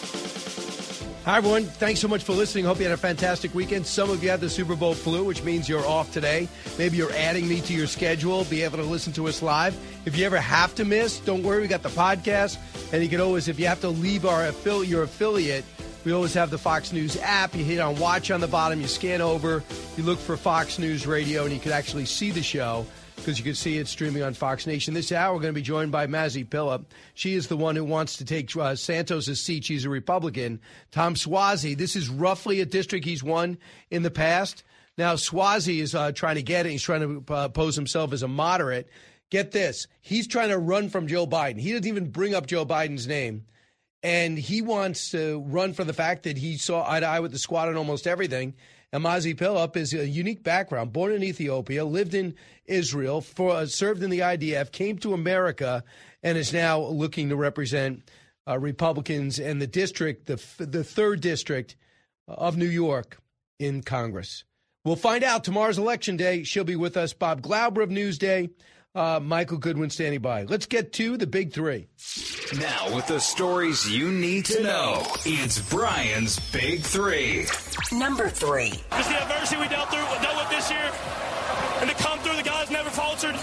Hi, everyone. Thanks so much for listening. Hope you had a fantastic weekend. Some of you had the Super Bowl flu, which means you're off today. Maybe you're adding me to your schedule, be able to listen to us live. If you ever have to miss, don't worry. We got the podcast. And you can always, if you have to leave our affili- your affiliate, we always have the Fox News app. You hit on watch on the bottom, you scan over, you look for Fox News Radio, and you can actually see the show because you can see it streaming on Fox Nation. This hour, we're going to be joined by Mazi Pilip. She is the one who wants to take uh, Santos' seat. She's a Republican. Tom Suozzi, this is roughly a district he's won in the past. Now, Suozzi is uh, trying to get it. He's trying to uh, pose himself as a moderate. Get this. He's trying to run from Joe Biden. He doesn't even bring up Joe Biden's name. And he wants to run for the fact that he saw eye to eye with the squad on almost everything. And Mazi Pilip is a unique background, born in Ethiopia, lived in Israel, for, uh, served in the I D F, came to America, and is now looking to represent uh, Republicans and the district, the, the third district of New York in Congress. We'll find out tomorrow's Election Day. She'll be with us. Bob Glauber of Newsday. Uh, Michael Goodwin standing by. Let's get to the big three. Now, with the stories you need to know, it's Brian's Big Three. Number three. Just the adversity we dealt through, dealt with this year, and to come through, the guys never faltered.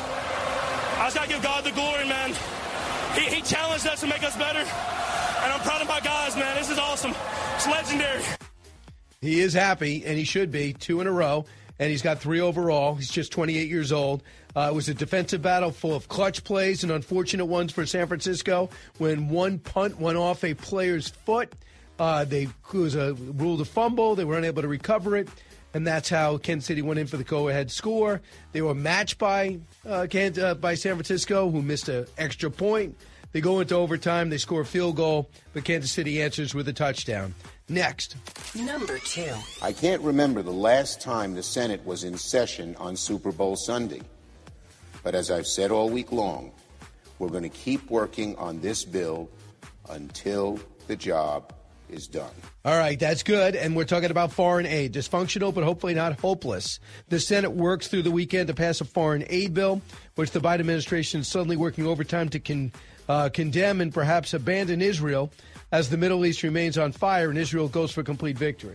I just got to give God the glory, man. He, he challenged us to make us better, and I'm proud of my guys, man. This is awesome. It's legendary. He is happy, and he should be, two in a row, and he's got three overall. He's just twenty-eight years old. Uh, it was a defensive battle full of clutch plays and unfortunate ones for San Francisco. When one punt went off a player's foot, uh, they it was a ruled a fumble. They were unable to recover it, and that's how Kansas City went in for the go-ahead score. They were matched by uh, Kansas, uh, by San Francisco, who missed an extra point. They go into overtime. They score a field goal, but Kansas City answers with a touchdown. Next. Number two. I can't remember the last time the Senate was in session on Super Bowl Sunday. But as I've said all week long, we're going to keep working on this bill until the job is done. All right, that's good. And we're talking about foreign aid. Dysfunctional, but hopefully not hopeless. The Senate works through the weekend to pass a foreign aid bill, which the Biden administration is suddenly working overtime to con, uh, condemn and perhaps abandon Israel as the Middle East remains on fire and Israel goes for complete victory.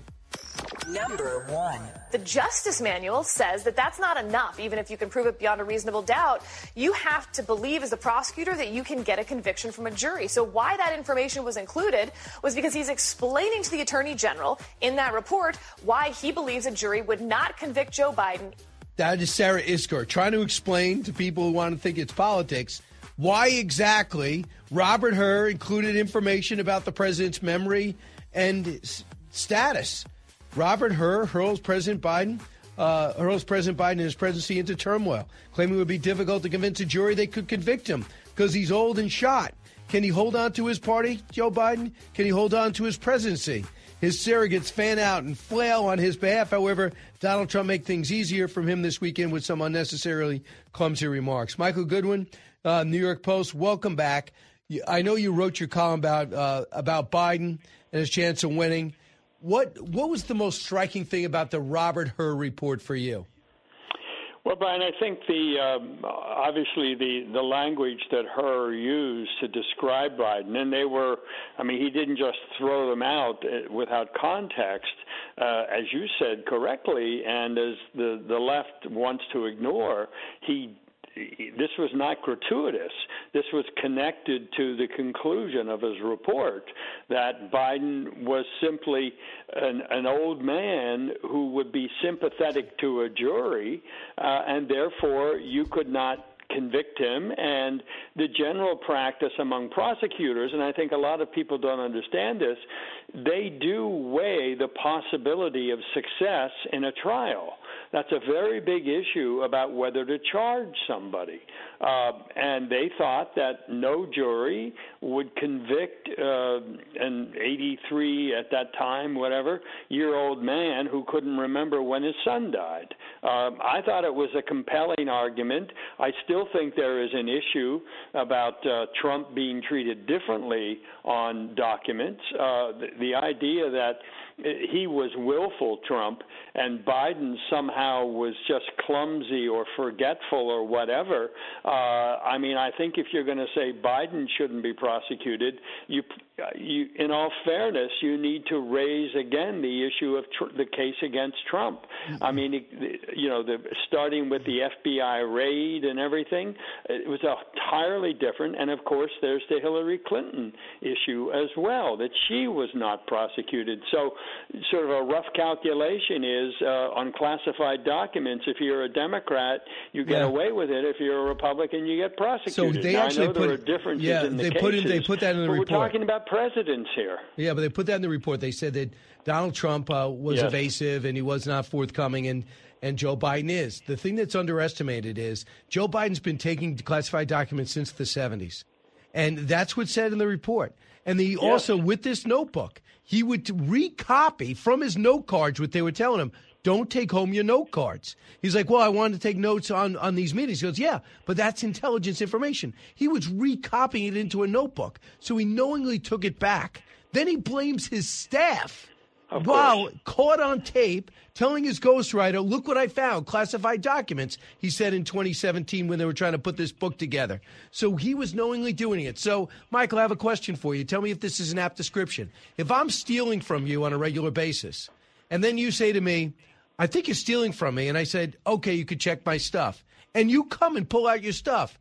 Number one. The Justice Manual says that that's not enough. Even if you can prove it beyond a reasonable doubt, you have to believe as the prosecutor that you can get a conviction from a jury. So why that information was included was because he's explaining to the Attorney General in that report why he believes a jury would not convict Joe Biden. That is Sarah Isgur trying to explain to people who want to think it's politics why exactly Robert Hur included information about the president's memory and s- status. Robert Hur hurls President Biden, uh, hurls President Biden and his presidency into turmoil, claiming it would be difficult to convince a jury they could convict him because he's old and shot. Can he hold on to his party, Joe Biden? Can he hold on to his presidency? His surrogates fan out and flail on his behalf. However, Donald Trump make things easier from him this weekend with some unnecessarily clumsy remarks. Michael Goodwin, uh, New York Post, welcome back. I know you wrote your column about uh, about Biden and his chance of winning. What what was the most striking thing about the Robert Hur report for you? Well, Brian, I think the um, obviously the, the language that Hur used to describe Biden, and they were, I mean, he didn't just throw them out without context, uh, as you said correctly, and as the, the left wants to ignore, he this was not gratuitous. This was connected to the conclusion of his report that Biden was simply an, an old man who would be sympathetic to a jury, uh, and therefore you could not convict him. And the general practice among prosecutors, and I think a lot of people don't understand this, they do weigh the possibility of success in a trial. That's a very big issue about whether to charge somebody. Uh, and they thought that no jury would convict uh, an eighty-three at that time, whatever, year-old man who couldn't remember when his son died. Um, I thought it was a compelling argument. I still think there is an issue about uh, Trump being treated differently on documents. Uh, the, the idea that he was willful, Trump, and Biden somehow was just clumsy or forgetful or whatever. Uh, I mean, I think if you're going to say Biden shouldn't be prosecuted, you, you, in all fairness, you need to raise again the issue of tr- the case against Trump. I mean, it, you know, the, starting with the F B I raid and everything, it was entirely different. And of course, there's the Hillary Clinton issue as well, that she was not prosecuted. So, sort of a rough calculation is uh, on classified documents, if you're a Democrat, you get Yeah. away with it. If you're a Republican, you get prosecuted. So they now, actually I know put, there are differences yeah, in the they cases, put in, they put that in the but report. we're talking about presidents here. Yeah, but they put that in the report. They said that Donald Trump uh, was Yes. evasive and he was not forthcoming, and, and Joe Biden is. The thing that's underestimated is Joe Biden's been taking classified documents since the seventies. And that's what's said in the report. And he also, with this notebook, he would recopy from his note cards what they were telling him. Don't take home your note cards. He's like, well, I wanted to take notes on, on these meetings. He goes, yeah, but that's intelligence information. He was recopying it into a notebook. So he knowingly took it back. Then he blames his staff. Of wow, course. caught on tape telling his ghostwriter, look what I found, classified documents, he said in twenty seventeen when they were trying to put this book together. So he was knowingly doing it. So, Michael, I have a question for you. Tell me if this is an apt description. If I'm stealing from you on a regular basis, and then you say to me, I think you're stealing from me, and I said, okay, you could check my stuff, and you come and pull out your stuff,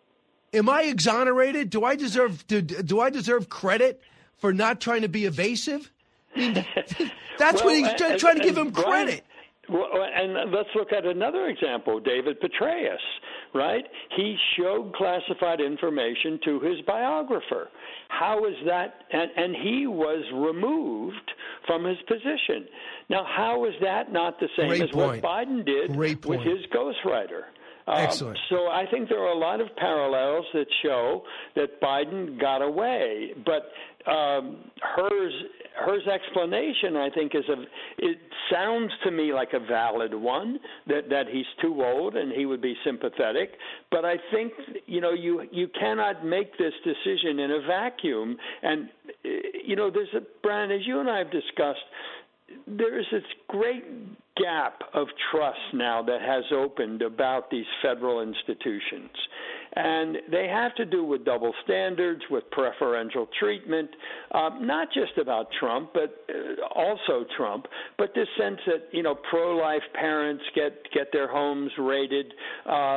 am I exonerated? Do I deserve do, do I deserve credit for not trying to be evasive? I mean, that's Well, what he's and- trying, trying to give him and Brian, credit. Well, and let's look at another example, David Petraeus, right? He showed classified information to his biographer. How is that? And, and he was removed from his position. Now, how is that not the same Great as point. what Biden did Great with point. his ghostwriter? Um, Excellent. So I think there are a lot of parallels that show that Biden got away, but um, hers Her's explanation, I think, is a. It sounds to me like a valid one, that that he's too old and he would be sympathetic. But I think, you know, you you cannot make this decision in a vacuum. And you know, there's a Brian, as you and I have discussed, there is this great gap of trust now that has opened about these federal institutions. And they have to do with double standards, with preferential treatment, uh, not just about Trump, but uh, also Trump, but this sense that, you know, pro-life parents get, get their homes raided, uh,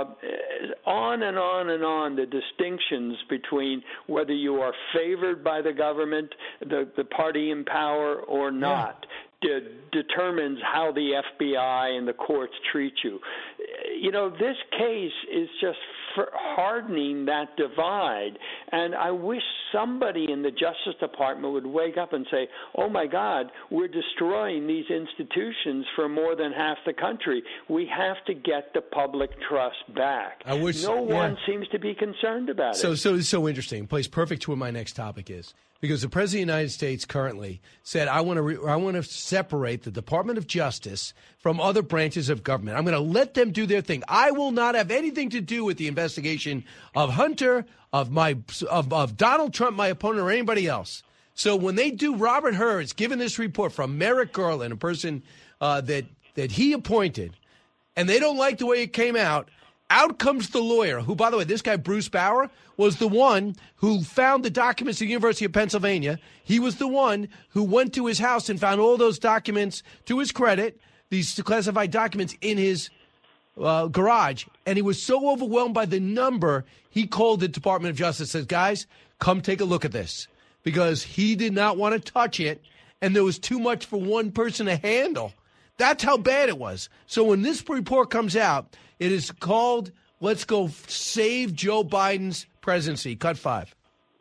on and on and on, the distinctions between whether you are favored by the government, the, the party in power, or not. Yeah. De- determines how the F B I and the courts treat you. You know, this case is just for hardening that divide, and I wish somebody in the Justice Department would wake up and say, oh, my God, we're destroying these institutions for more than half the country. We have to get the public trust back. I wish, no yeah. one seems to be concerned about so, it. So it's so interesting. It plays perfect to what my next topic is. Because the President of the United States currently said, I want to re- I want to separate the Department of Justice from other branches of government. I'm going to let them do their thing. I will not have anything to do with the investigation of Hunter, of my of, of Donald Trump, my opponent, or anybody else. So when they do, Robert Hur is given this report from Merrick Garland, a person uh, that that he appointed, and they don't like the way it came out. Out comes the lawyer, who, by the way, this guy, Bruce Bauer, was the one who found the documents at the University of Pennsylvania. He was the one who went to his house and found all those documents, to his credit, these classified documents in his uh, garage. And he was so overwhelmed by the number, he called the Department of Justice and said, guys, come take a look at this. Because he did not want to touch it, and there was too much for one person to handle. That's how bad it was. So when this report comes out, it is called, let's go save Joe Biden's presidency. Cut five.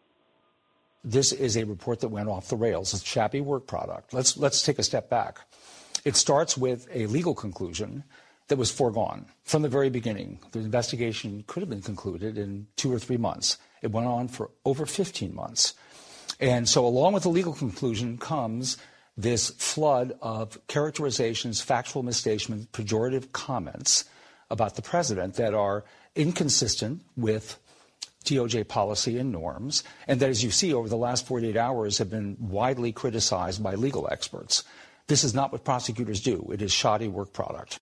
This is a report that went off the rails. It's a shabby work product. Let's, let's take a step back. It starts with a legal conclusion that was foregone from the very beginning. The investigation could have been concluded in two or three months. It went on for over fifteen months. And so along with the legal conclusion comes this flood of characterizations, factual misstatements, pejorative comments about the president that are inconsistent with D O J policy and norms, and that, as you see, over the last forty-eight hours have been widely criticized by legal experts. This is not what prosecutors do. It is shoddy work product.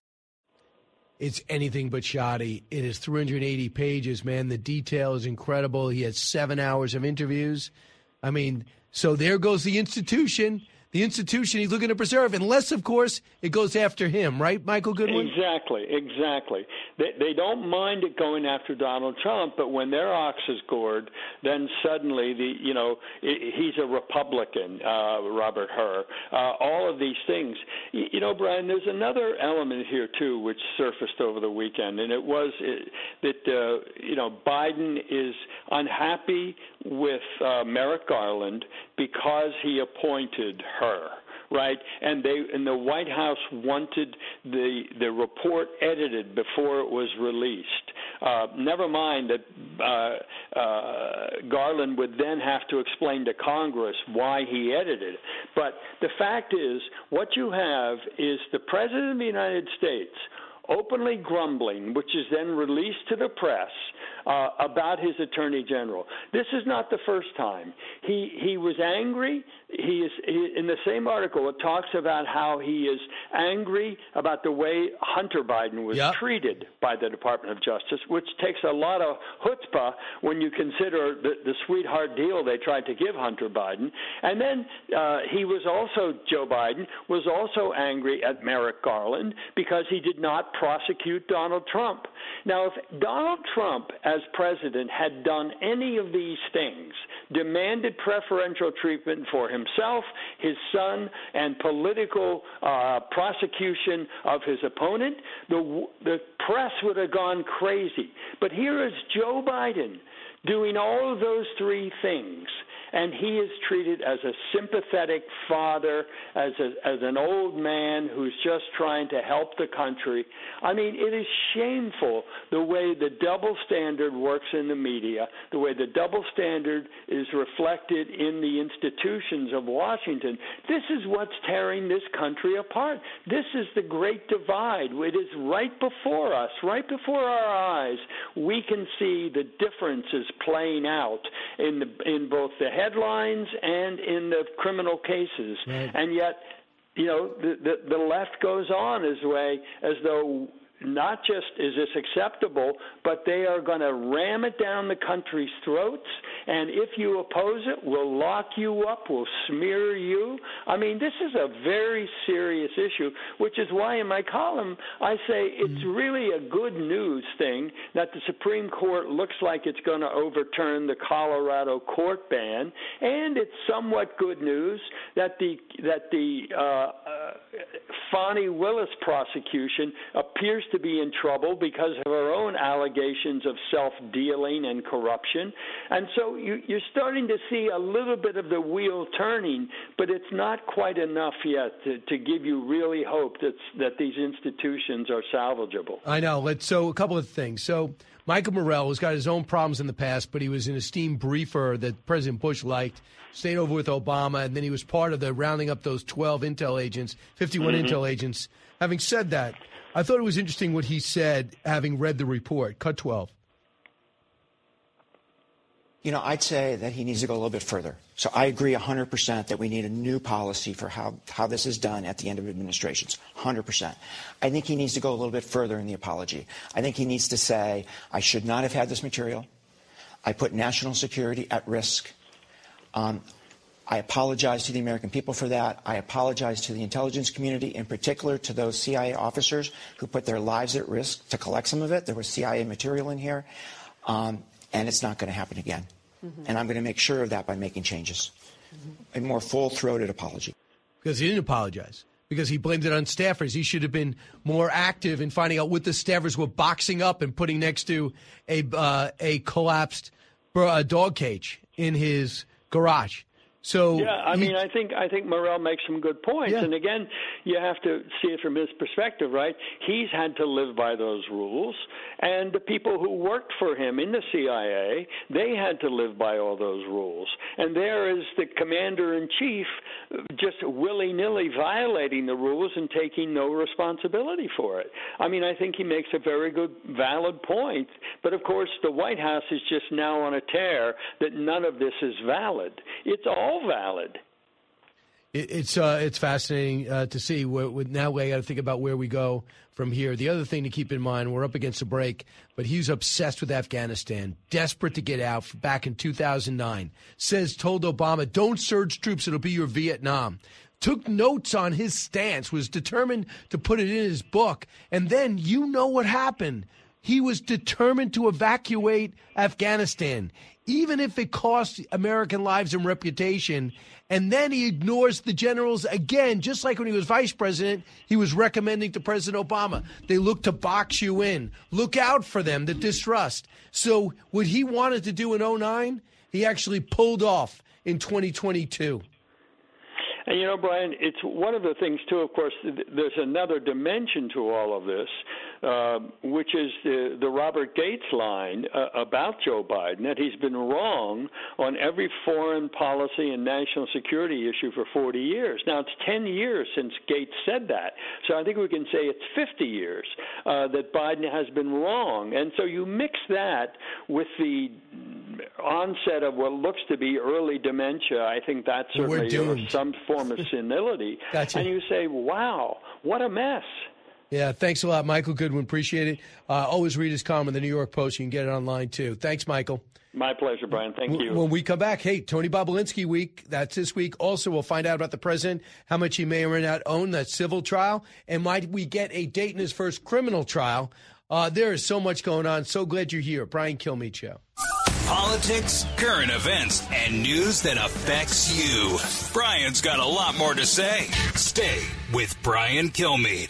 It's anything but shoddy. It is three hundred eighty pages, man. The detail is incredible. He had seven hours of interviews. I mean, so there goes the institution. The institution he's looking to preserve, unless, of course, it goes after him, right, Michael Goodwin? Exactly, exactly. They, they don't mind it going after Donald Trump, but when their ox is gored, then suddenly, the you know, he's a Republican, uh, Robert Hur, uh, all of these things. You know, Brian, there's another element here, too, which surfaced over the weekend, and it was it, that, uh, you know, Biden is unhappy with uh, Merrick Garland because he appointed her, right? And they and the White House wanted the the report edited before it was released. Uh, never mind that uh, uh, Garland would then have to explain to Congress why he edited it. But the fact is, what you have is the President of the United States openly grumbling, which is then released to the press, uh, about his attorney general. This is not the first time. He he was angry. He is he, in the same article. It talks about how he is angry about the way Hunter Biden was yep. treated by the Department of Justice, which takes a lot of chutzpah when you consider the, the sweetheart deal they tried to give Hunter Biden. And then uh, he was also Joe Biden was also angry at Merrick Garland because he did not prosecute Donald Trump. Now, if Donald Trump, as president, had done any of these things, demanded preferential treatment for himself, his son, and political uh, prosecution of his opponent, the, the press would have gone crazy. But here is Joe Biden doing all of those three things. and he is treated as a sympathetic father, as a, as an old man who's just trying to help the country. I mean, it is shameful the way the double standard works in the media, the way the double standard is reflected in the institutions of Washington. This is what's tearing this country apart. This is the great divide. It is right before us, right before our eyes. We can see the differences playing out in the, in both the headlines and in the criminal cases. Right. And yet, you know, the, the, the left goes on as way as though not just is this acceptable, but they are going to ram it down the country's throats, and if you oppose it, we'll lock you up, we'll smear you. I mean, this is a very serious issue, which is why in my column I say it's really a good news thing that the Supreme Court looks like it's going to overturn the Colorado court ban, and it's somewhat good news that the that the uh, uh, Fani Willis prosecution appears to be in trouble because of her own allegations of self-dealing and corruption. And so you, you're starting to see a little bit of the wheel turning, but it's not quite enough yet to, to give you really hope that, that these institutions are salvageable. I know. Let's, so a couple of things. So Michael Morell has got his own problems in the past, but he was an esteemed briefer that President Bush liked, stayed over with Obama, and then he was part of the rounding up those twelve intel agents, fifty-one mm-hmm. intel agents. Having said that, I thought it was interesting what he said, having read the report. Cut twelve. You know, I'd say that he needs to go a little bit further. So I agree one hundred percent that we need a new policy for how, how this is done at the end of administrations, one hundred percent. I think he needs to go a little bit further in the apology. I think he needs to say, I should not have had this material. I put national security at risk. Um, I apologize to the American people for that. I apologize to the intelligence community, in particular to those C I A officers who put their lives at risk to collect some of it. There was C I A material in here, um, and it's not going to happen again. Mm-hmm. And I'm going to make sure of that by making changes. Mm-hmm. A more full-throated apology. Because he didn't apologize. Because he blamed it on staffers. He should have been more active in finding out what the staffers were boxing up and putting next to a, uh, a collapsed uh, dog cage in his garage. So yeah, I he, mean, I think I think Morell makes some good points. Yeah. And again, you have to see it from his perspective, right? He's had to live by those rules, and the people who worked for him in the C I A, they had to live by all those rules. And there is the commander-in-chief just willy-nilly violating the rules and taking no responsibility for it. I mean, I think he makes a very good, valid point. But, of course, the White House is just now on a tear that none of this is valid. It's all valid. It, it's uh, it's fascinating uh, to see. Where, where, now we got to think about where we go from here. The other thing to keep in mind, we're up against a break, but he's obsessed with Afghanistan, desperate to get out back in two thousand nine. Says, told Obama, don't surge troops, it'll be your Vietnam. Took notes on his stance, was determined to put it in his book. And then you know what happened. He was determined to evacuate Afghanistan, even if it cost American lives and reputation. And then he ignores the generals again, just like when he was vice president, he was recommending to President Obama. They look to box you in. Look out for them, the distrust. So what he wanted to do in oh nine, he actually pulled off in twenty twenty-two. And, you know, Brian, it's one of the things, too, of course, there's another dimension to all of this, uh, which is the, the Robert Gates line uh, about Joe Biden, that he's been wrong on every foreign policy and national security issue for forty years. Now, it's ten years since Gates said that. So I think we can say it's fifty years uh, that Biden has been wrong. And so you mix that with the onset of what looks to be early dementia. I think that's certainly some form of senility. Gotcha. And you say, wow, what a mess. Yeah, thanks a lot, Michael Goodwin. Appreciate it. Uh, always read his column in the New York Post. You can get it online, too. Thanks, Michael. My pleasure, Brian. Thank you. When we come back, hey, Tony Bobulinski week. That's this week. Also, we'll find out about the president, how much he may or may not own that civil trial, and might we get a date in his first criminal trial. Uh, there is so much going on. So glad you're here. Brian Kilmeade Show. Politics, current events, and news that affects you. Brian's got a lot more to say. Stay with Brian Kilmeade.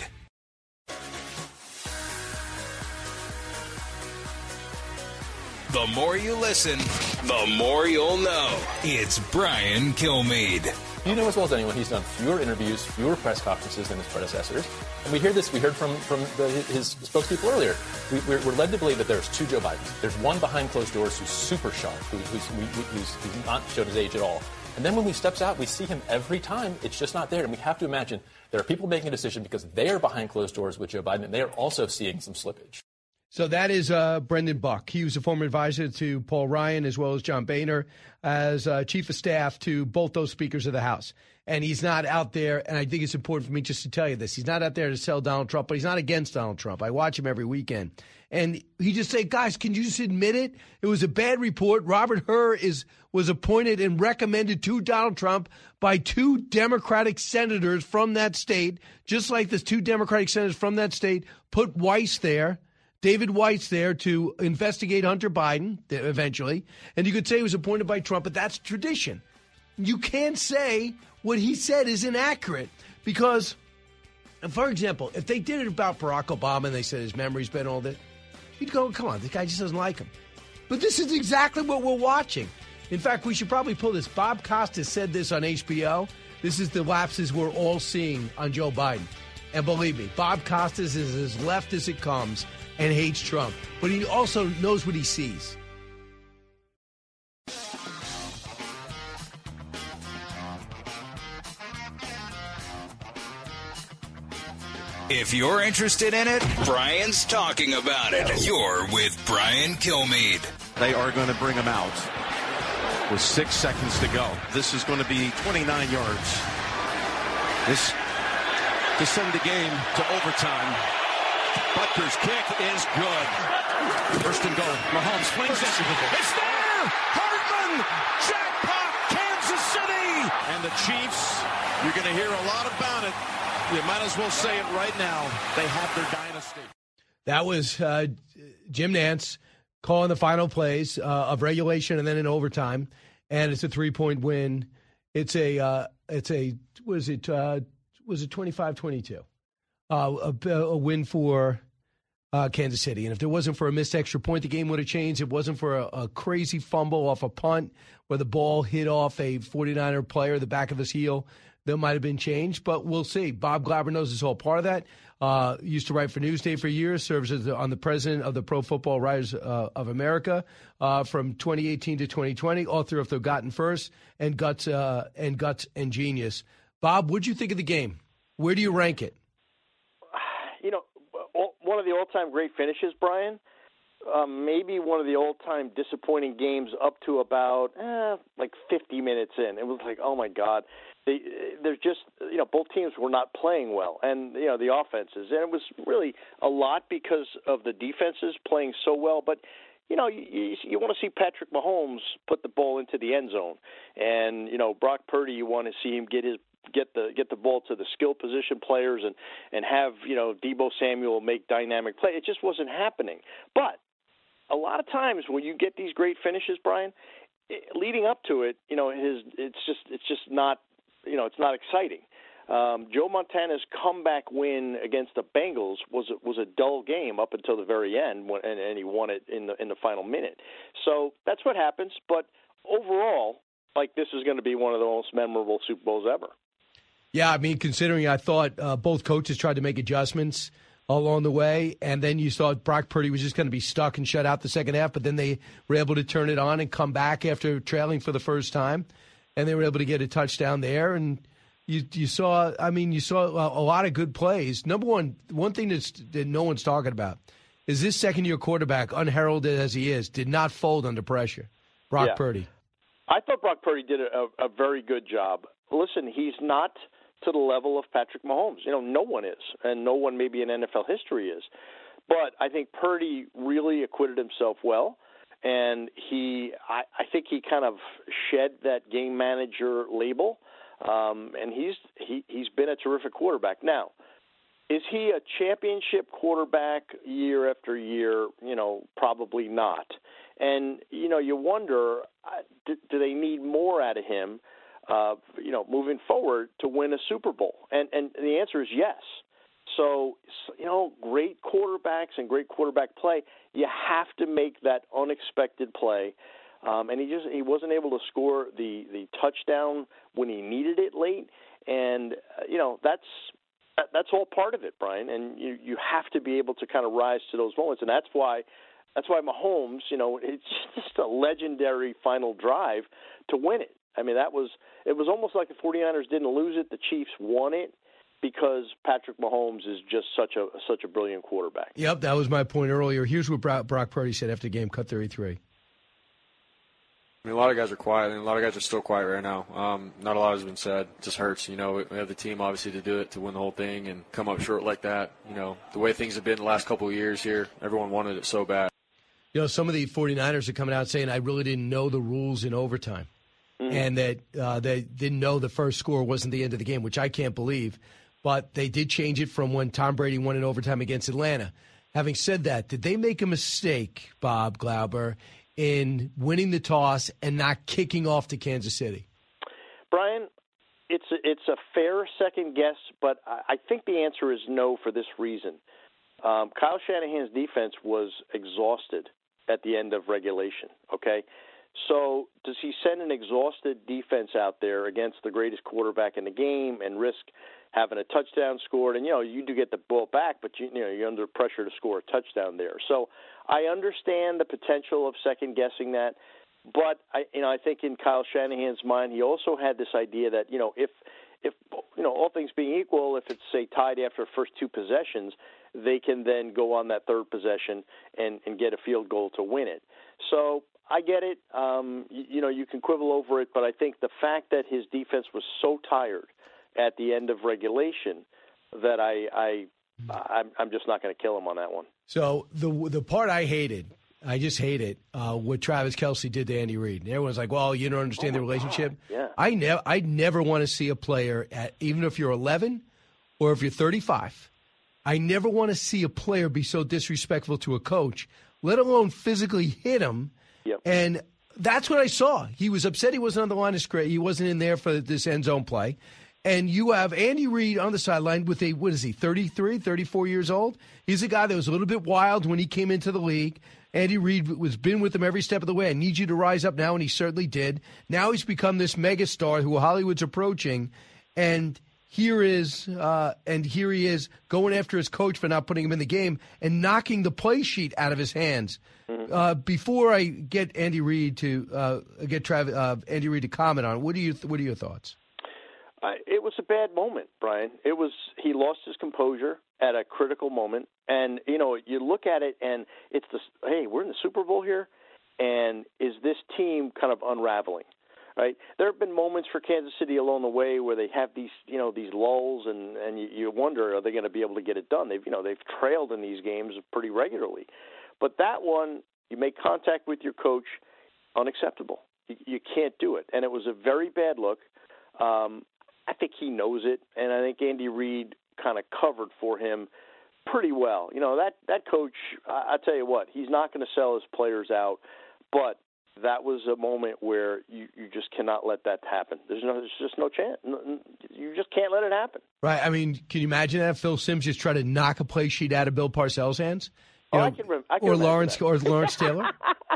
The more you listen, the more you'll know. It's Brian Kilmeade. You know as well as anyone, he's done fewer interviews, fewer press conferences than his predecessors. And we hear this, we heard from, from the, his spokespeople earlier. We, we're, we're led to believe that there's two Joe Bidens. There's one behind closed doors who's super sharp, who, who's, who's, who's not showed his age at all. And then when he steps out, we see him every time. It's just not there. And we have to imagine there are people making a decision because they are behind closed doors with Joe Biden, and they are also seeing some slippage. So that is uh, Brendan Buck. He was a former advisor to Paul Ryan as well as John Boehner as uh, chief of staff to both those speakers of the House. And he's not out there, and I think it's important for me just to tell you this. He's not out there to sell Donald Trump, but he's not against Donald Trump. I watch him every weekend. And he just said, guys, can you just admit it? It was a bad report. Robert Hur is was appointed and recommended to Donald Trump by two Democratic senators from that state, just like the two Democratic senators from that state put Weiss there. David Weiss there to investigate Hunter Biden eventually. And you could say he was appointed by Trump, but that's tradition. You can't say what he said is inaccurate because, for example, if they did it about Barack Obama and they said his memory's been all that, you'd go, come on, this guy just doesn't like him. But this is exactly what we're watching. In fact, we should probably pull this. Bob Costas said this on H B O. This is the lapses we're all seeing on Joe Biden. And believe me, Bob Costas is as left as it comes and hates Trump. But he also knows what he sees. If you're interested in it, Brian's talking about it. You're with Brian Kilmeade. They are going to bring him out with six seconds to go. This is going to be twenty-nine yards. This to send the game to overtime. Butker's kick is good. First and goal. Mahomes flings it. It's there! Hartman! Jackpot! Kansas City! And the Chiefs, you're going to hear a lot about it. You might as well say it right now. They have their dynasty. That was uh, Jim Nantz calling the final plays uh, of regulation and then in overtime. And it's a three-point win. It's a, uh, it's a, was it, uh, was it twenty-five twenty-two? Uh, a, a win for uh, Kansas City. And if there wasn't for a missed extra point, the game would have changed. It wasn't for a, a crazy fumble off a punt where the ball hit off a forty-niner player, the back of his heel, that might have been changed. But we'll see. Bob Glauber knows it's all part of that. Uh, used to write for Newsday for years, serves as the, on the president of the Pro Football Writers uh, of America uh, from twenty eighteen to twenty twenty, author of Forgotten First and Guts, uh, and Guts and Genius. Bob, what'd you think of the game? Where do you rank it? You know, one of the all-time great finishes, Brian, um, maybe one of the all-time disappointing games up to about eh, like fifty minutes in. It was like, oh, my God. They, they're just, you know, both teams were not playing well, and, you know, the offenses. And it was really a lot because of the defenses playing so well. But, you know, you, you, you want to see Patrick Mahomes put the ball into the end zone. And, you know, Brock Purdy, you want to see him get his get the get the ball to the skill position players and, and have, you know, Deebo Samuel make dynamic play. It just wasn't happening. But a lot of times when you get these great finishes, Brian, it, leading up to it, you know, his it's just it's just not, you know, it's not exciting. Um, Joe Montana's comeback win against the Bengals was was a dull game up until the very end, when, and, and he won it in the in the final minute. So that's what happens. But overall, like, this is going to be one of the most memorable Super Bowls ever. Yeah, I mean, considering I thought uh, both coaches tried to make adjustments along the way, and then you saw Brock Purdy was just going to be stuck and shut out the second half, but then they were able to turn it on and come back after trailing for the first time, and they were able to get a touchdown there. And you you saw, I mean, you saw a, a lot of good plays. Number one, one thing that's, that no one's talking about is this second-year quarterback, unheralded as he is, did not fold under pressure. Brock yeah. Purdy. I thought Brock Purdy did a, a very good job. Listen, he's not to the level of Patrick Mahomes. You know, no one is, and no one maybe in N F L history is. But I think Purdy really acquitted himself well, and he, I, I think he kind of shed that game manager label, um, and he's he, he's been a terrific quarterback. Now, is he a championship quarterback year after year? You know, probably not. And, you know, you wonder, uh, do, do they need more out of him, uh, you know, moving forward to win a Super Bowl? And and the answer is yes. So, you know, great quarterbacks and great quarterback play, you have to make that unexpected play. Um, and he just he wasn't able to score the, the touchdown when he needed it late. And, uh, you know, that's that's all part of it, Brian. And you, you have to be able to kind of rise to those moments. And that's why that's why Mahomes, you know, it's just a legendary final drive to win it. I mean, that was it was almost like the 49ers didn't lose it. The Chiefs won it because Patrick Mahomes is just such a such a brilliant quarterback. Yep, that was my point earlier. Here's what Brock, Brock Purdy said after the game, cut thirty-three. I mean, a lot of guys are quiet, and a lot of guys are still quiet right now. Um, not a lot has been said. It just hurts. You know, we have the team, obviously, to do it, to win the whole thing, and come up short like that. You know, the way things have been the last couple of years here, everyone wanted it so bad. You know, some of the 49ers are coming out saying, I really didn't know the rules in overtime, mm-hmm. and that uh, they didn't know the first score wasn't the end of the game, which I can't believe. But they did change it from when Tom Brady won in overtime against Atlanta. Having said that, did they make a mistake, Bob Glauber, in winning the toss and not kicking off to Kansas City? Brian, it's a, it's a fair second guess, but I think the answer is no for this reason. Um, Kyle Shanahan's defense was exhausted at the end of regulation, okay? So does he send an exhausted defense out there against the greatest quarterback in the game and risk having a touchdown scored? And, you know, you do get the ball back, but, you, you know, you're under pressure to score a touchdown there. So I understand the potential of second-guessing that, but, I, you know, I think in Kyle Shanahan's mind, he also had this idea that, you know, if, if you know, all things being equal, if it's, say, tied after the first two possessions, they can then go on that third possession and, and get a field goal to win it. So I get it. Um, you, you know, you can quibble over it, but I think the fact that his defense was so tired at the end of regulation that I, I I'm, I'm just not going to kill him on that one. So the the part I hated, I just hate it, uh, what Travis Kelce did to Andy Reid. And everyone's like, well, you don't understand oh the relationship. God. Yeah. I never, I never want to see a player, at even if you're eleven or if you're thirty-five, I never want to see a player be so disrespectful to a coach, let alone physically hit him. Yep. And that's what I saw. He was upset he wasn't on the line of scrimmage. He wasn't in there for this end zone play. And you have Andy Reid on the sideline with a, what is he, thirty-three, thirty-four years old? He's a guy that was a little bit wild when he came into the league. Andy Reid was been with him every step of the way. I need you to rise up now, and he certainly did. Now he's become this megastar who Hollywood's approaching, and here is uh, and here he is going after his coach for not putting him in the game and knocking the play sheet out of his hands. Mm-hmm. Uh, before I get Andy Reid to uh, get Travis, uh, Andy Reid to comment on it, what do you what are your thoughts? Uh, it was a bad moment, Brian. It was he lost his composure at a critical moment, and you know you look at it and it's the hey we're in the Super Bowl here, and is this team kind of unraveling? Right? There have been moments for Kansas City along the way where they have these you know these lulls, and and you, you wonder, are they going to be able to get it done? They've you know they've trailed in these games pretty regularly, but that one you make contact with your coach, unacceptable. You, you can't do it, and it was a very bad look. Um, I think he knows it, and I think Andy Reid kind of covered for him pretty well. You know, that, that coach, I, I tell you what, he's not going to sell his players out, but that was a moment where you, you just cannot let that happen. There's no, there's just no chance. You just can't let it happen. Right. I mean, can you imagine that? Phil Simms just try to knock a play sheet out of Bill Parcells' hands? You oh, know, I can, I can or Lawrence that. or Lawrence Taylor?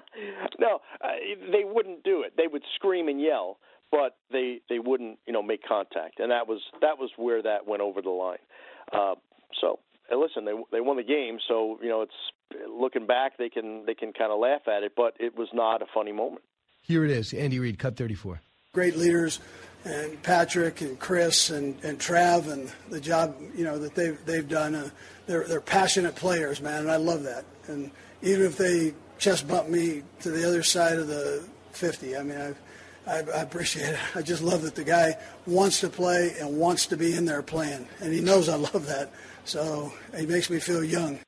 No, uh, they wouldn't do it. They would scream and yell, but they, they wouldn't, you know, make contact, and that was that was where that went over the line. Uh, so, uh, listen, they they won the game, so you know, it's looking back, they can they can kind of laugh at it, but it was not a funny moment. Here it is, Andy Reid, cut thirty-four. Great leaders, and Patrick and Chris and, and Trav, and the job you know that they've they've done. Uh, they're they're passionate players, man, and I love that. And even if they chest bump me to the other side of the fifty, I mean, I, I, I appreciate it. I just love that the guy wants to play and wants to be in there playing, and he knows I love that. So he makes me feel young.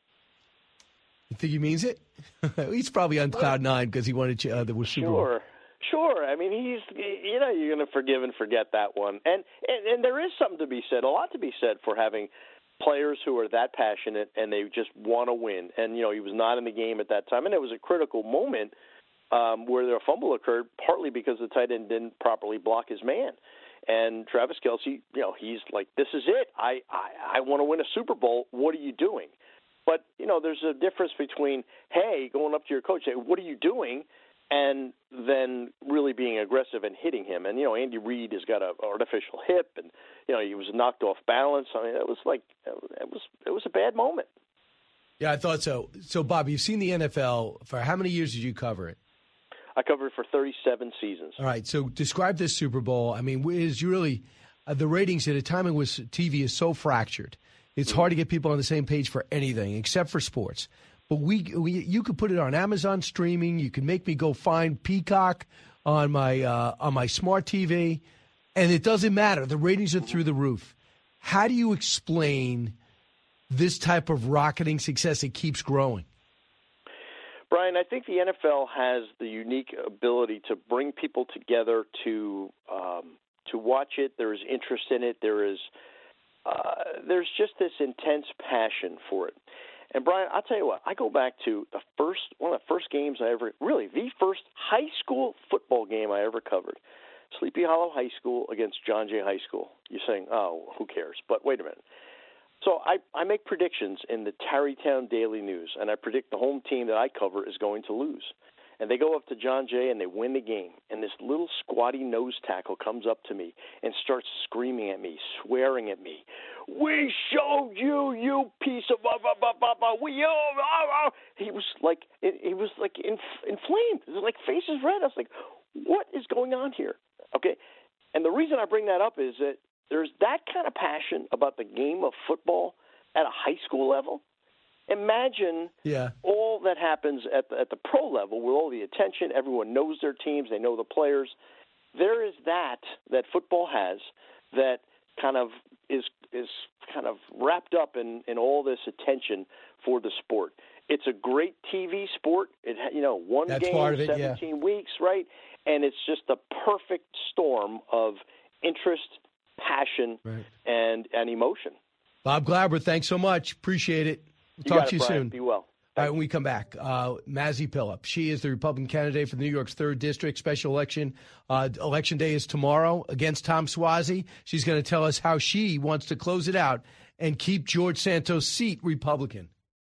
You think he means it? He's probably on cloud nine because he wanted uh, the Super Bowl. Sure. Sure. I mean, he's, you know, you're going to forgive and forget that one. And, and and there is something to be said, a lot to be said for having players who are that passionate and they just want to win. And, you know, he was not in the game at that time. And it was a critical moment um, where the fumble occurred, partly because the tight end didn't properly block his man. And Travis Kelce, you know, he's like, this is it. I, I, I want to win a Super Bowl. What are you doing? But, you know, there's a difference between, hey, going up to your coach, say, what are you doing? And then really being aggressive and hitting him. And, you know, Andy Reid has got an artificial hip, and, you know, he was knocked off balance. I mean, it was like, it was it was a bad moment. Yeah, I thought so. So, Bob, you've seen the N F L. For how many years did you cover it? I covered it for thirty-seven seasons. All right, so describe this Super Bowl. I mean, is really uh, the ratings at a time in which T V is so fractured. It's hard to get people on the same page for anything except for sports. But we, we you could put it on Amazon streaming. You can make me go find Peacock on my uh, on my smart T V, and it doesn't matter. The ratings are through the roof. How do you explain this type of rocketing success? It keeps growing. Brian, I think the N F L has the unique ability to bring people together to um, to watch it. There is interest in it. There is uh, there's just this intense passion for it. And Brian, I'll tell you what. I go back to the first one of the first games I ever, really the first high school football game I ever covered. Sleepy Hollow High School against John Jay High School. You're saying, oh, who cares? But wait a minute. So I, I make predictions in the Tarrytown Daily News, and I predict the home team that I cover is going to lose. And they go up to John Jay, and they win the game. And this little squatty nose tackle comes up to me and starts screaming at me, swearing at me. We showed you, you piece of blah, blah, blah, blah, blah. We, oh, oh, oh. He was like, he was like inf- inflamed. It was like faces red. I was like, what is going on here? Okay. And the reason I bring that up is that there's that kind of passion about the game of football at a high school level. Imagine yeah. all that happens at the, at the pro level with all the attention. Everyone knows their teams. They know the players. There is that that football has that kind of is is kind of wrapped up in, in all this attention for the sport. It's a great T V sport. It you know one That's game, part of it, seventeen yeah. weeks, right? And it's just the perfect storm of interest, passion, right. and and emotion. Bob Glauber, thanks so much. Appreciate it. We'll you talk got to it, you Brian. soon. Be well. All right, when we come back, uh, Mazi Pilip. She is the Republican candidate for New York's third District special election. Uh, election day is tomorrow against Tom Suozzi. She's going to tell us how she wants to close it out and keep George Santos' seat Republican.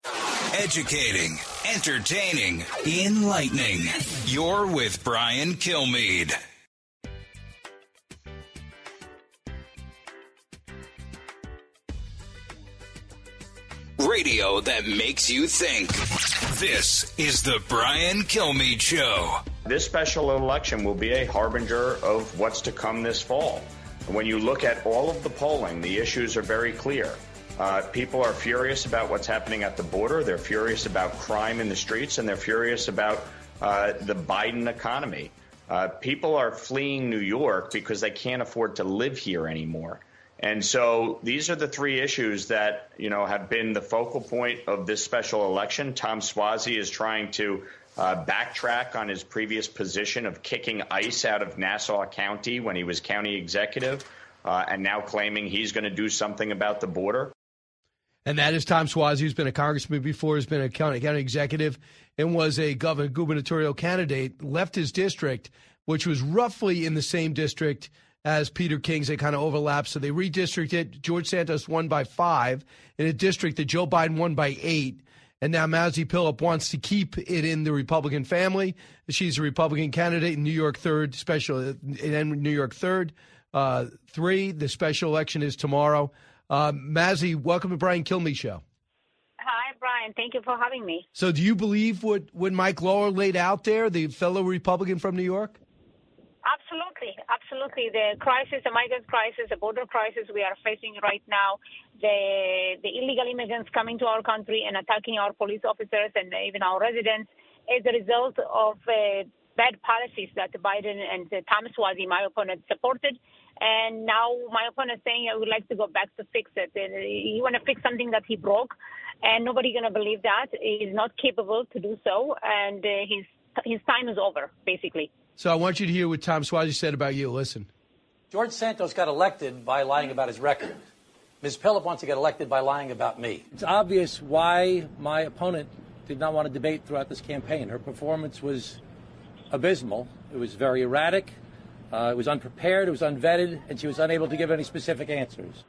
Educating, entertaining, enlightening. You're with Brian Kilmeade. Radio that makes you think. This is the Brian Kilmeade Show. This special election will be a harbinger of what's to come this fall. When you look at all of the polling, the issues are very clear. Uh, people are furious about what's happening at the border. They're furious about crime in the streets, and they're furious about uh, the Biden economy. Uh, people are fleeing New York because they can't afford to live here anymore. And so these are the three issues that, you know, have been the focal point of this special election. Tom Suozzi is trying to uh, backtrack on his previous position of kicking ICE out of Nassau County when he was county executive, uh, and now claiming he's going to do something about the border. And that is Tom Suozzi, who's been a congressman before, has been a county, county executive, and was a governor, gubernatorial candidate, left his district, which was roughly in the same district as Peter King's. They kind of overlap, so they redistricted. George Santos won by five in a district that Joe Biden won by eight. And now Mazi Pilip wants to keep it in the Republican family. She's a Republican candidate in New York third special, in New York third, uh, three. The special election is tomorrow. Uh, Mazi, welcome to Brian Kilmeade Show. Hi, Brian. Thank you for having me. So do you believe what, what Mike Lawler laid out there, the fellow Republican from New York? Absolutely. Absolutely. The crisis, the migrant crisis, the border crisis we are facing right now, the the illegal immigrants coming to our country and attacking our police officers and even our residents is a result of uh, bad policies that Biden and uh, Tom Suozzi, my opponent, supported. And now my opponent is saying I would like to go back to fix it. You want to fix something that he broke, and nobody's going to believe that. He's not capable to do so, and uh, his his time is over, basically. So I want you to hear what Tom Suozzi said about you. Listen. George Santos got elected by lying about his record. Miz Pilip wants to get elected by lying about me. It's obvious why my opponent did not want to debate throughout this campaign. Her performance was abysmal. It was very erratic. Uh, it was unprepared, it was unvetted, and she was unable to give any specific answers.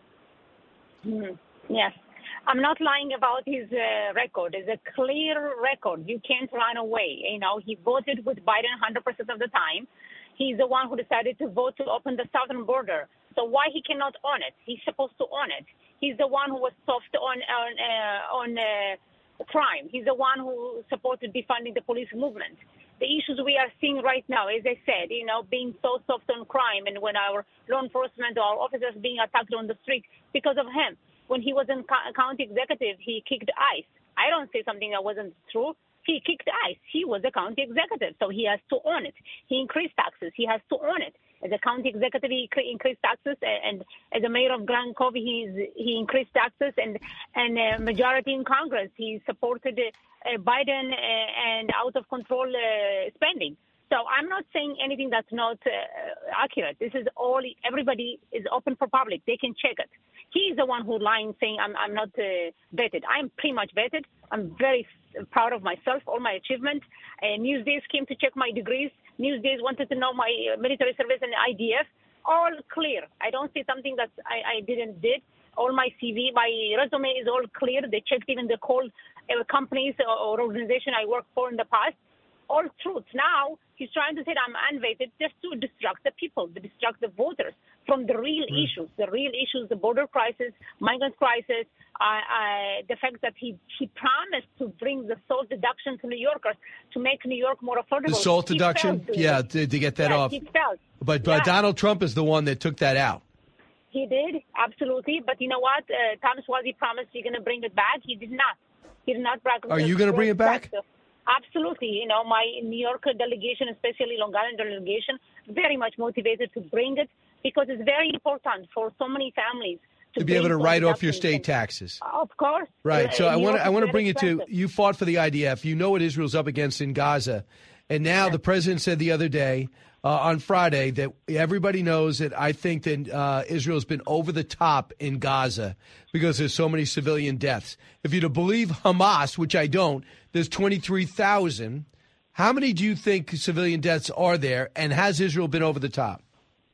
Mm-hmm. Yes. I'm not lying about his uh, record. It's a clear record. You can't run away. You know, he voted with Biden one hundred percent of the time. He's the one who decided to vote to open the southern border. So why he cannot own it? He's supposed to own it. He's the one who was soft on on uh, on uh, crime. He's the one who supported defunding the police movement. The issues we are seeing right now, as I said, you know, being so soft on crime, and when our law enforcement or our officers being attacked on the street because of him. When he was in county executive, he kicked ICE. I don't say something that wasn't true. He kicked ICE. He was a county executive, so he has to own it. He increased taxes. He has to own it. As a county executive, he increased taxes, and as a mayor of Grand Cove, he's, he increased taxes, and and a majority in Congress, he supported uh, Biden uh, and out of control uh, spending. So I'm not saying anything that's not uh, accurate. This is all. Everybody is open for public. They can check it. He's the one who lying, saying I'm I'm not uh, vetted. I'm pretty much vetted. I'm very proud of myself, all my achievements. Uh, Newsdays came to check my degrees. Newsdays wanted to know my uh, military service and I D F. All clear. I don't see something that I, I didn't did. All my C V, my resume is all clear. They checked even the call uh, companies or, or organization I worked for in the past. All truth. Now he's trying to say I'm unvetted just to distract the people, to distract the voters from the real mm. issues, the real issues, the border crisis, migrant crisis, uh, uh, the fact that he, he promised to bring the SALT deduction to New Yorkers to make New York more affordable. The SALT he deduction? Yeah, to, to get that yeah, off. He failed. But, but yeah. Donald Trump is the one that took that out. He did, absolutely. But you know what? Uh, Thomas Suozzi promised he's going to bring it back. He did not. He did not. Bring Are you going to bring it back? back Absolutely. You know, my New York delegation, especially Long Island delegation, very much motivated to bring it because it's very important for so many families to, to be able to write off your state taxes. Of course. Right. So uh, I want to I want to bring expensive. you to you fought for the I D F. You know what Israel's up against in Gaza. And now the president said the other day uh, on Friday that everybody knows that I think that uh, Israel's been over the top in Gaza because there's so many civilian deaths. If you're to believe Hamas, which I don't, there's twenty-three thousand. How many do you think civilian deaths are there? And has Israel been over the top?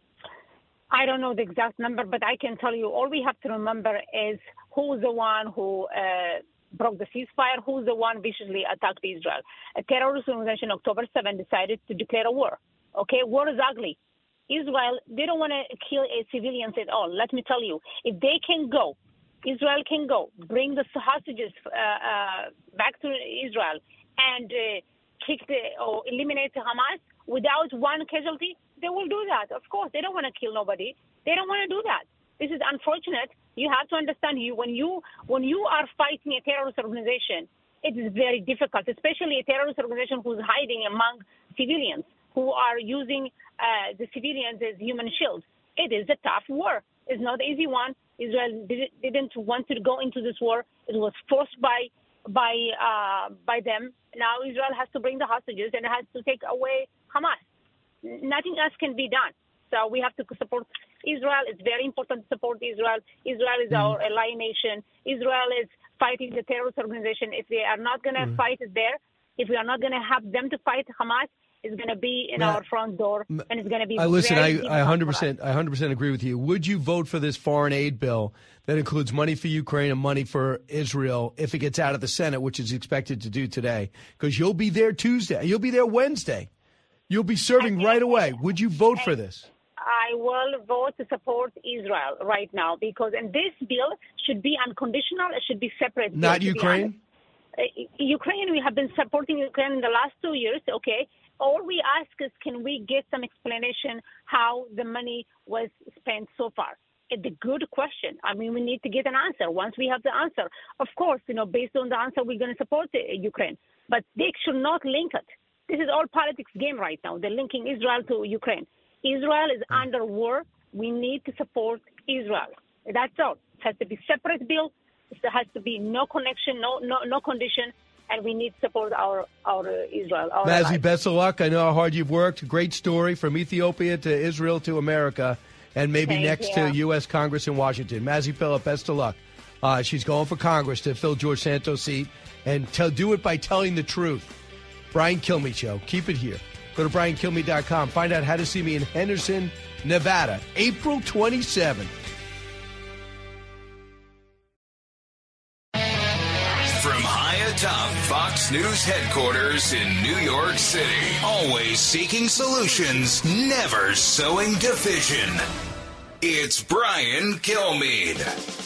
I don't know the exact number, but I can tell you all we have to remember is who's the one who uh, broke the ceasefire, who's the one viciously attacked Israel. A terrorist organization October seventh decided to declare a war. Okay, war is ugly. Israel, they don't want to kill civilians at all. Let me tell you, if they can go, Israel can go, bring the hostages uh, uh, back to Israel and uh, kick the, or eliminate Hamas without one casualty, they will do that. Of course, they don't want to kill nobody. They don't want to do that. This is unfortunate. You have to understand, you when you when you are fighting a terrorist organization, it is very difficult, especially a terrorist organization who's hiding among civilians, who are using uh, the civilians as human shields. It is a tough war. It's not an easy one. Israel did, didn't want to go into this war. It was forced by by uh, by them. Now Israel has to bring the hostages and it has to take away Hamas. Nothing else can be done. So we have to support Israel. It's very important to support Israel. Israel is mm-hmm. our ally nation. Israel is fighting the terrorist organization. If they are not going to mm-hmm. fight it there, if we are not going to have them to fight Hamas, it's going to be in Matt, our front door, and it's going to be. I listen. Very I, I one hundred percent. I one hundred percent agree with you. Would you vote for this foreign aid bill that includes money for Ukraine and money for Israel if it gets out of the Senate, which is expected to do today? Because you'll be there Tuesday. You'll be there Wednesday. You'll be serving right away. Would you vote for this? I will vote to support Israel right now because, and this bill should be unconditional. It should be separate. Not Ukraine? Uh, Ukraine, we have been supporting Ukraine in the last two years, okay? All we ask is can we get some explanation how the money was spent so far? It's a good question. I mean, we need to get an answer. Once we have the answer, of course, you know, based on the answer, we're going to support uh, Ukraine. But they should not link it. This is all politics game right now. They're linking Israel to Ukraine. Israel is mm. under war. We need to support Israel. That's all. It has to be separate bill. There has to be no connection, no no no condition, and we need to support our our uh, Israel. Our Mazi, allies. best of luck. I know how hard you've worked. Great story from Ethiopia to Israel to America, and maybe Thank next you. to U S Congress in Washington. Mazi Philip, best of luck. Uh, she's going for Congress to fill George Santos' seat, and tell, do it by telling the truth. Brian Kilmeade Show. Keep it here. Go to brian kilmeade dot com. Find out how to see me in Henderson, Nevada, April twenty-seventh. From high atop Fox News headquarters in New York City, always seeking solutions, never sowing division. It's Brian Kilmeade.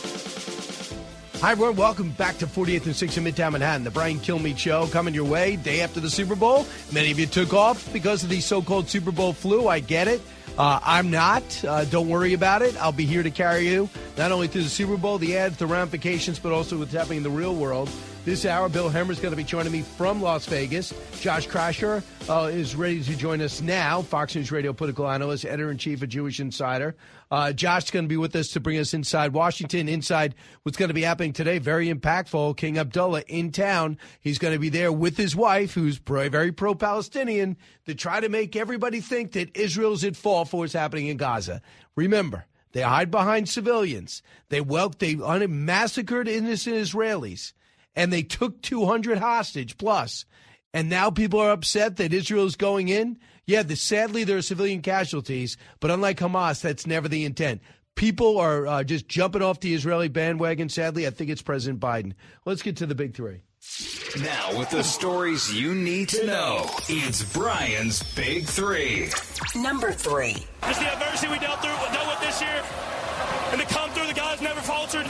Hi, everyone. Welcome back to forty-eighth and sixth in Midtown Manhattan. The Brian Kilmeade Show coming your way day after the Super Bowl. Many of you took off because of the so-called Super Bowl flu. I get it. Uh, I'm not. Uh, don't worry about it. I'll be here to carry you not only through the Super Bowl, the ads, the ramifications, but also what's happening in the real world. This hour, Bill Hemmer is going to be joining me from Las Vegas. Josh Krasher uh, is ready to join us now, Fox News Radio political analyst, editor-in-chief of Jewish Insider. Uh, Josh is going to be with us to bring us inside Washington, inside what's going to be happening today. Very impactful. King Abdullah in town. He's going to be there with his wife, who's pro, very pro-Palestinian, to try to make everybody think that Israel's at fault for what's happening in Gaza. Remember, they hide behind civilians. They wel- they un- massacred innocent Israelis. And they took two hundred hostage plus. And now people are upset that Israel is going in. Yeah, the, sadly, there are civilian casualties. But unlike Hamas, that's never the intent. People are uh, just jumping off the Israeli bandwagon. Sadly, I think it's President Biden. Let's get to the big three. Now, with the stories you need to know, it's Brian's Big Three. Number three. Just the adversity we dealt through, dealt with this year, and to come through, the guys never faltered.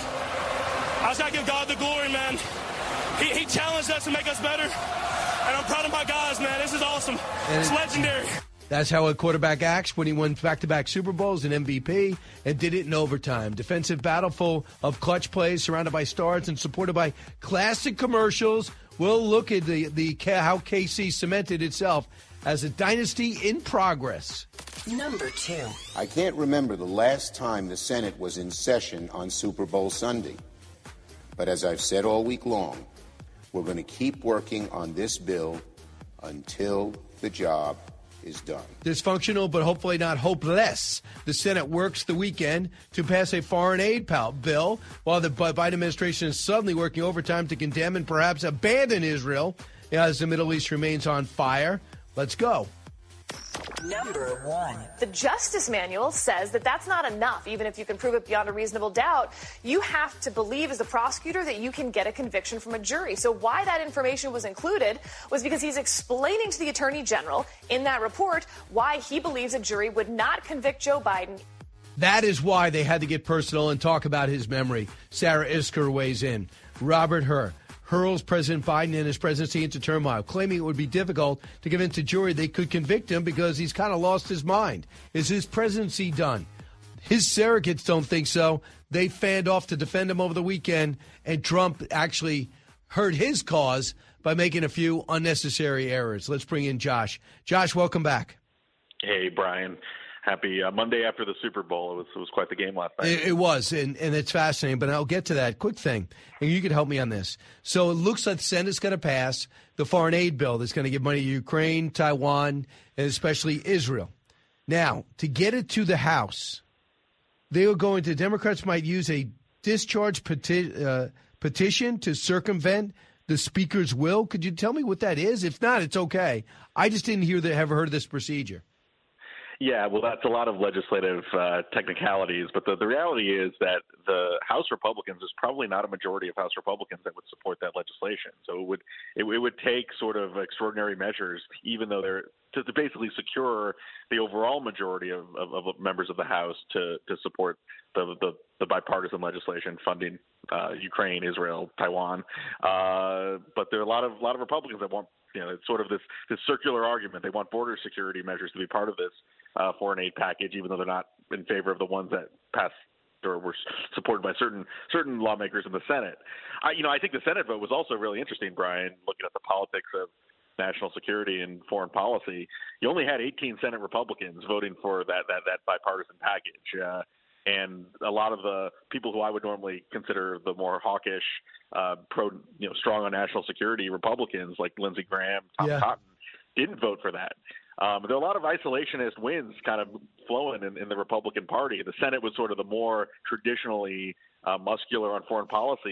I just got to give God the glory, man. He, he challenged us to make us better, and I'm proud of my guys, man. This is awesome. And it's legendary. That's how a quarterback acts when he won back-to-back Super Bowls and M V P and did it in overtime. Defensive battle full of clutch plays surrounded by stars and supported by classic commercials. We'll look at the, the how K C cemented itself as a dynasty in progress. Number two. I can't remember the last time the Senate was in session on Super Bowl Sunday. But as I've said all week long, we're going to keep working on this bill until the job is done. Dysfunctional, but hopefully not hopeless. The Senate works the weekend to pass a foreign aid bill, while the Biden administration is suddenly working overtime to condemn and perhaps abandon Israel as the Middle East remains on fire. Let's go. Number one. The Justice Manual says that that's not enough. Even if you can prove it beyond a reasonable doubt, you have to believe as the prosecutor that you can get a conviction from a jury. So why that information was included was because he's explaining to the Attorney General in that report why he believes a jury would not convict Joe Biden. That is why they had to get personal and talk about his memory. Sarah Isgur weighs in. Robert Hur hurls President Biden and his presidency into turmoil, claiming it would be difficult to convince a jury they could convict him because he's kind of lost his mind. Is his presidency done? His surrogates don't think so. They fanned off to defend him over the weekend, and Trump actually hurt his cause by making a few unnecessary errors. Let's bring in Josh. Josh, welcome back. Hey, Brian. Happy uh, Monday after the Super Bowl. It was, it was quite the game last night. It, it was, and, and it's fascinating, but I'll get to that. Quick thing, and you can help me on this. So it looks like the Senate's going to pass the foreign aid bill that's going to give money to Ukraine, Taiwan, and especially Israel. Now, to get it to the House, they are going to, Democrats might use a discharge peti- uh, petition to circumvent the Speaker's will. Could you tell me what that is? If not, it's okay. I just didn't hear that, ever heard of this procedure. Yeah, well, that's a lot of legislative uh, technicalities, but the, the reality is that the House Republicans is probably not a majority of House Republicans that would support that legislation. So it would it, it would take sort of extraordinary measures, even though they're to, to basically secure the overall majority of, of, of members of the House to, to support the, the, the bipartisan legislation funding uh, Ukraine, Israel, Taiwan. Uh, but there are a lot of a lot of Republicans that want. You know, it's sort of this, this circular argument. They want border security measures to be part of this uh, foreign aid package, even though they're not in favor of the ones that passed or were supported by certain certain lawmakers in the Senate. I, you know, I think the Senate vote was also really interesting, Brian, looking at the politics of national security and foreign policy. You only had eighteen Senate Republicans voting for that that, that bipartisan package. Uh, And a lot of the people who I would normally consider the more hawkish, uh, pro, you know, strong on national security Republicans like Lindsey Graham, Tom Yeah. Cotton, didn't vote for that. Um, there are a lot of isolationist winds kind of flowing in, in the Republican Party. The Senate was sort of the more traditionally uh, muscular on foreign policy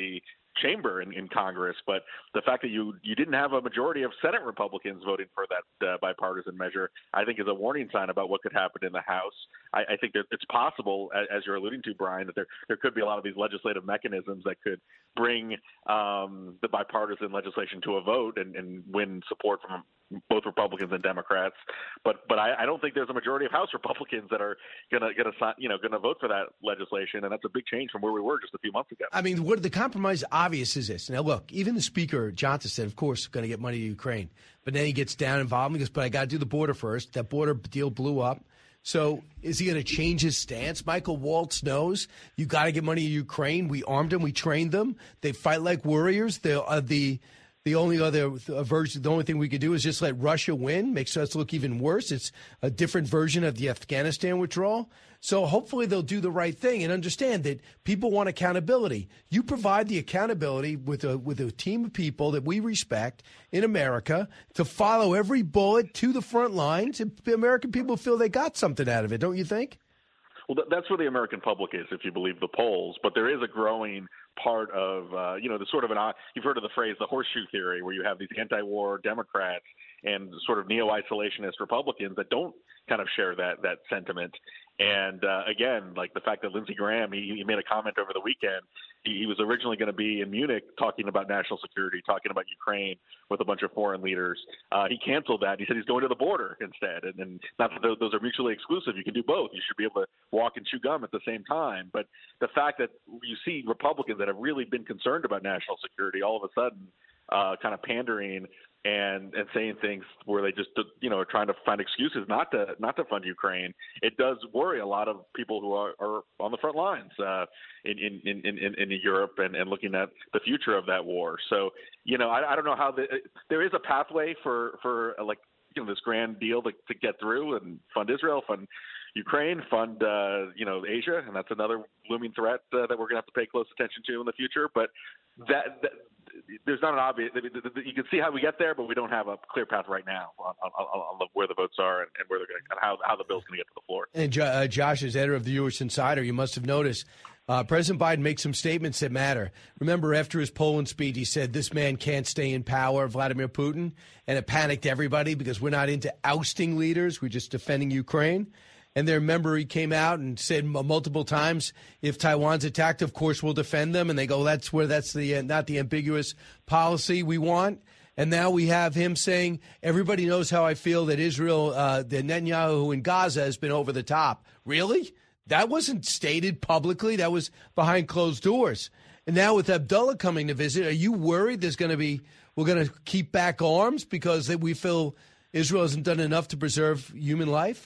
chamber in, in Congress. But the fact that you you didn't have a majority of Senate Republicans voting for that uh, bipartisan measure, I think is a warning sign about what could happen in the House. I, I think that it's possible, as you're alluding to, Brian, that there there could be a lot of these legislative mechanisms that could bring um, the bipartisan legislation to a vote and, and win support from both Republicans and Democrats. But but I, I don't think there's a majority of House Republicans that are gonna gonna you know gonna vote for that legislation, and that's a big change from where we were just a few months ago. I mean, what the compromise obvious is this. Now, look, even the Speaker Johnson said, of course, going to get money to Ukraine, but then he gets down involved and he goes, but I got to do the border first. That border deal blew up. So is he going to change his stance? Michael Waltz knows you got to get money to Ukraine. We armed them. We trained them. They fight like warriors. The uh, the the only other version, the only thing we could do is just let Russia win. Makes us look even worse. It's a different version of the Afghanistan withdrawal. So hopefully they'll do the right thing and understand that people want accountability. You provide the accountability with a with a team of people that we respect in America to follow every bullet to the front lines, and the American people feel they got something out of it, don't you think? Well, that's where the American public is, if you believe the polls. But there is a growing part of, uh, you know, the sort of an, you've heard of the phrase the horseshoe theory, where you have these anti-war Democrats and sort of neo-isolationist Republicans that don't kind of share that that sentiment. And uh, again, like the fact that Lindsey Graham, he, he made a comment over the weekend. He, he was originally going to be in Munich talking about national security, talking about Ukraine with a bunch of foreign leaders. Uh, he canceled that. He said he's going to the border instead. And, and not that those are mutually exclusive. You can do both. You should be able to walk and chew gum at the same time. But the fact that you see Republicans that have really been concerned about national security all of a sudden uh, kind of pandering and and saying things where they just, you know, are trying to find excuses not to not to fund Ukraine, it does worry a lot of people who are, are on the front lines uh, in, in, in, in, in Europe and, and looking at the future of that war. So, you know, I, I don't know how the, there is a pathway for, for like, you know, this grand deal to, to get through and fund Israel, fund Ukraine, fund, uh, you know, Asia, and that's another looming threat uh, that we're going to have to pay close attention to in the future. But that, that there's not an obvious. You can see how we get there, but we don't have a clear path right now on, on, on where the votes are and, and where they're going, and how how the bill's going to get to the floor. And uh, Josh, as editor of the Jewish Insider, you must have noticed uh, President Biden makes some statements that matter. Remember, after his Poland speech, he said, "This man can't stay in power, Vladimir Putin," and it panicked everybody because we're not into ousting leaders; we're just defending Ukraine. And then remember, he came out and said multiple times, if Taiwan's attacked, of course, we'll defend them. And they go, that's where that's the uh, not the ambiguous policy we want. And now we have him saying, everybody knows how I feel that Israel, uh, the Netanyahu in Gaza has been over the top. Really? That wasn't stated publicly. That was behind closed doors. And now with Abdullah coming to visit, are you worried there's going to be, we're going to keep back arms because we feel Israel hasn't done enough to preserve human life?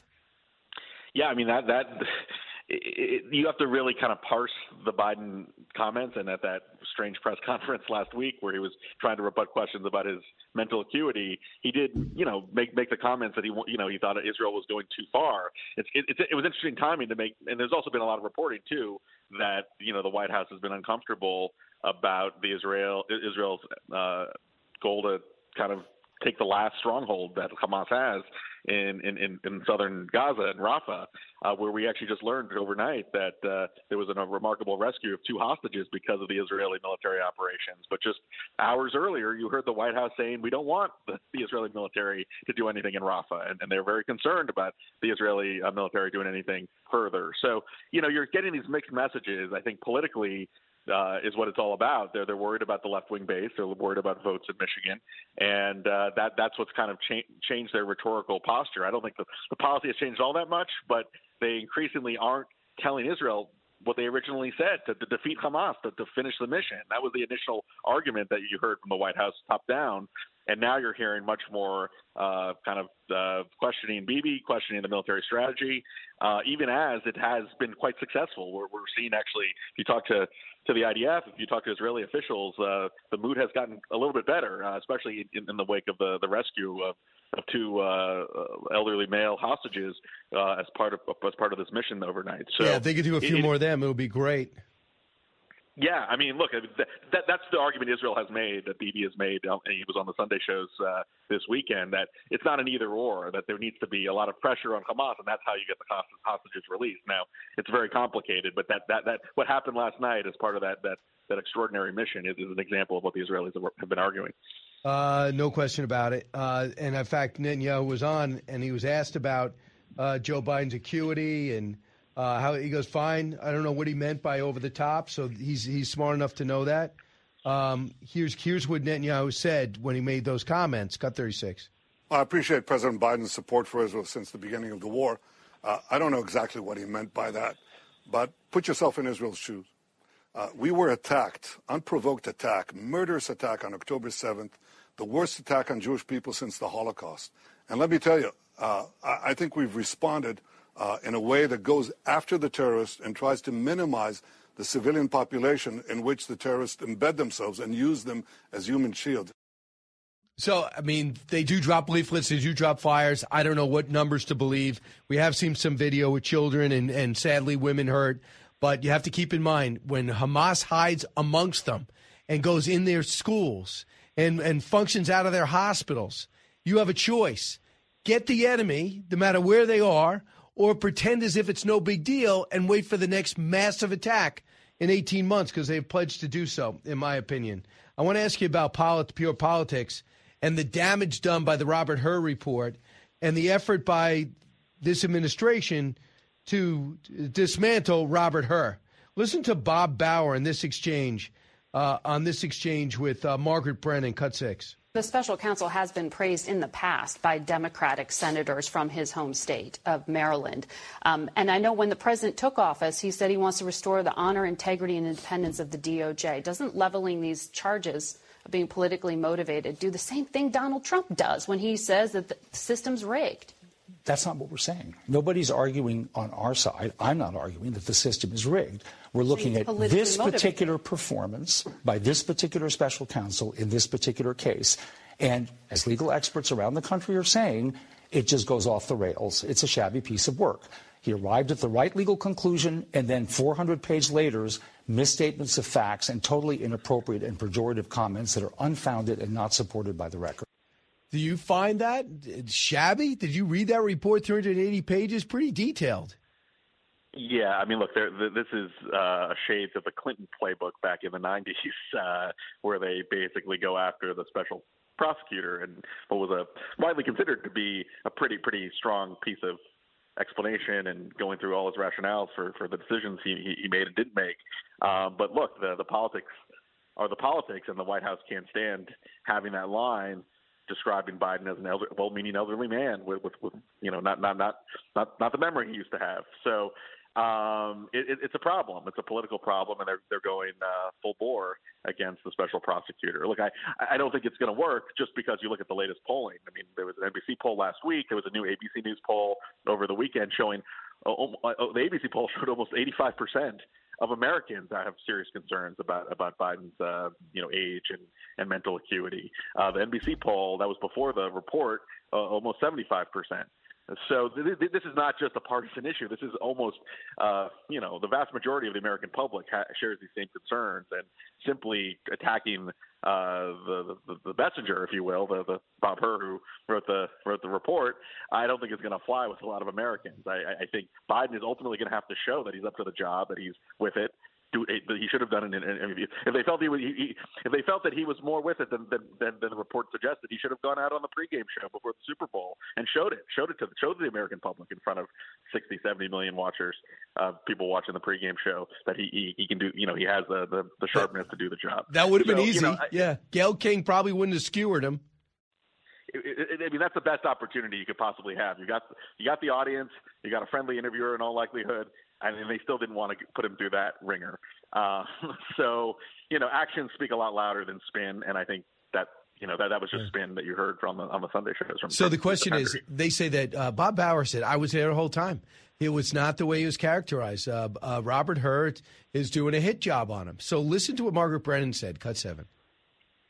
Yeah, I mean, that that it, it, you have to really kind of parse the Biden comments. And at that strange press conference last week where he was trying to rebut questions about his mental acuity, he did, you know, make make the comments that he, you know, he thought Israel was going too far. It's, it, it, it was interesting timing to make, and there's also been a lot of reporting, too, that, you know, the White House has been uncomfortable about the Israel Israel's uh, goal to kind of take the last stronghold that Hamas has in, in, in, in southern Gaza and Rafah, uh, where we actually just learned overnight that uh, there was a remarkable rescue of two hostages because of the Israeli military operations. But just hours earlier, you heard the White House saying we don't want the, the Israeli military to do anything in Rafah, and, and they're very concerned about the Israeli uh, military doing anything further. So, you know, you're getting these mixed messages. I think politically, Uh, is what it's all about. They're they're worried about the left-wing base. They're worried about votes in Michigan, and uh, that that's what's kind of cha- changed their rhetorical posture. I don't think the, the policy has changed all that much, but they increasingly aren't telling Israel what they originally said, to, to defeat Hamas, to, to finish the mission. That was the initial argument that you heard from the White House top down. And now you're hearing much more uh, kind of uh, questioning Bibi, questioning the military strategy, uh, even as it has been quite successful. We're, we're seeing actually, if you talk to, to the I D F, if you talk to Israeli officials, uh, the mood has gotten a little bit better, uh, especially in, in the wake of the, the rescue of, of two uh, elderly male hostages uh, as part of as part of this mission overnight. So yeah, if they could do a few it, more of them, it would be great. Yeah, I mean, look, that, that, that's the argument Israel has made, that Bibi has made, and he was on the Sunday shows uh, this weekend, that it's not an either-or, that there needs to be a lot of pressure on Hamas, and that's how you get the hostages released. Now, it's very complicated, but that, that, that what happened last night as part of that, that, that extraordinary mission is, is an example of what the Israelis have been arguing. Uh, no question about it. Uh, and, in fact, Netanyahu was on, and he was asked about uh, Joe Biden's acuity and Uh, how he goes, fine. I don't know what he meant by over the top, so he's he's smart enough to know that. Um, here's here's what Netanyahu said when he made those comments. Cut thirty-six. I appreciate President Biden's support for Israel since the beginning of the war. Uh, I don't know exactly what he meant by that, but put yourself in Israel's shoes. Uh, we were attacked, unprovoked attack, murderous attack on October seventh, the worst attack on Jewish people since the Holocaust. And let me tell you, uh, I, I think we've responded Uh, in a way that goes after the terrorists and tries to minimize the civilian population in which the terrorists embed themselves and use them as human shields. So, I mean, they do drop leaflets, they do drop flyers. I don't know what numbers to believe. We have seen some video with children and, and sadly women hurt. But you have to keep in mind, when Hamas hides amongst them and goes in their schools and, and functions out of their hospitals, you have a choice. Get the enemy, no matter where they are, or pretend as if it's no big deal and wait for the next massive attack in eighteen months because they've pledged to do so, in my opinion. I want to ask you about polit- pure politics and the damage done by the Robert Hur report and the effort by this administration to dismantle Robert Hur. Listen to Bob Bauer in this exchange, uh, on this exchange with uh, Margaret Brennan, cut six. The special counsel has been praised in the past by Democratic senators from his home state of Maryland. Um, and I know when the president took office, he said he wants to restore the honor, integrity, and independence of the D O J. Doesn't leveling these charges of being politically motivated do the same thing Donald Trump does when he says that the system's rigged? That's not what we're saying. Nobody's arguing on our side. I'm not arguing that the system is rigged. We're looking at this motivated. particular performance by this particular special counsel in this particular case. And as legal experts around the country are saying, it just goes off the rails. It's a shabby piece of work. He arrived at the right legal conclusion, and then four hundred pages later, misstatements of facts and totally inappropriate and pejorative comments that are unfounded and not supported by the record. Do you find that shabby? Did you read that report, three hundred eighty pages? Pretty detailed. Yeah, I mean, look, this is uh, a shade of the Clinton playbook back in the nineties, uh, where they basically go after the special prosecutor and what was a widely considered to be a pretty, pretty strong piece of explanation and going through all his rationales for, for the decisions he, he made and didn't make. Um, but look, the, the politics are the politics, and the White House can't stand having that line describing Biden as an elder, well-meaning elderly man with, with, with you know, not, not, not, not, not the memory he used to have. So um, it, it, it's a problem. It's a political problem, and they're they're going uh, full bore against the special prosecutor. Look, I, I don't think it's going to work just because you look at the latest polling. I mean, there was an N B C poll last week. There was a new A B C News poll over the weekend showing oh, oh, the A B C poll showed almost eighty-five percent of Americans that have serious concerns about about Biden's uh, you know age and, and mental acuity. Uh, the N B C poll that was before the report, uh, almost seventy-five percent. So th- th- this is not just a partisan issue. This is almost, uh, you know, the vast majority of the American public ha- shares these same concerns, and simply attacking uh, the, the the messenger, if you will, the, the Bob Hur who wrote the wrote the report, I don't think it's going to fly with a lot of Americans. I, I think Biden is ultimately going to have to show that he's up to the job, that he's with it. Do, he should have done it. If they felt he, was, he if they felt that he was more with it than, than, than, than the report suggested, he should have gone out on the pregame show before the Super Bowl and showed it, showed it to showed the American public in front of sixty, seventy million watchers, uh, people watching the pregame show, that he, he he can do. You know, he has the the, the sharpness to do the job. That would have been so, easy. You know, yeah, Gayle King probably wouldn't have skewered him. I mean, that's the best opportunity you could possibly have. You got you got the audience, you got a friendly interviewer in all likelihood, and they still didn't want to put him through that ringer. Uh, so, you know, actions speak a lot louder than spin, and I think that, you know, that, that was just spin that you heard from the, on the Sunday shows. From, so from the question the is, they say that uh, Bob Bauer said, I was there the whole time. It was not the way he was characterized. Uh, uh, Robert Hur is doing a hit job on him. So listen to what Margaret Brennan said, cut seven.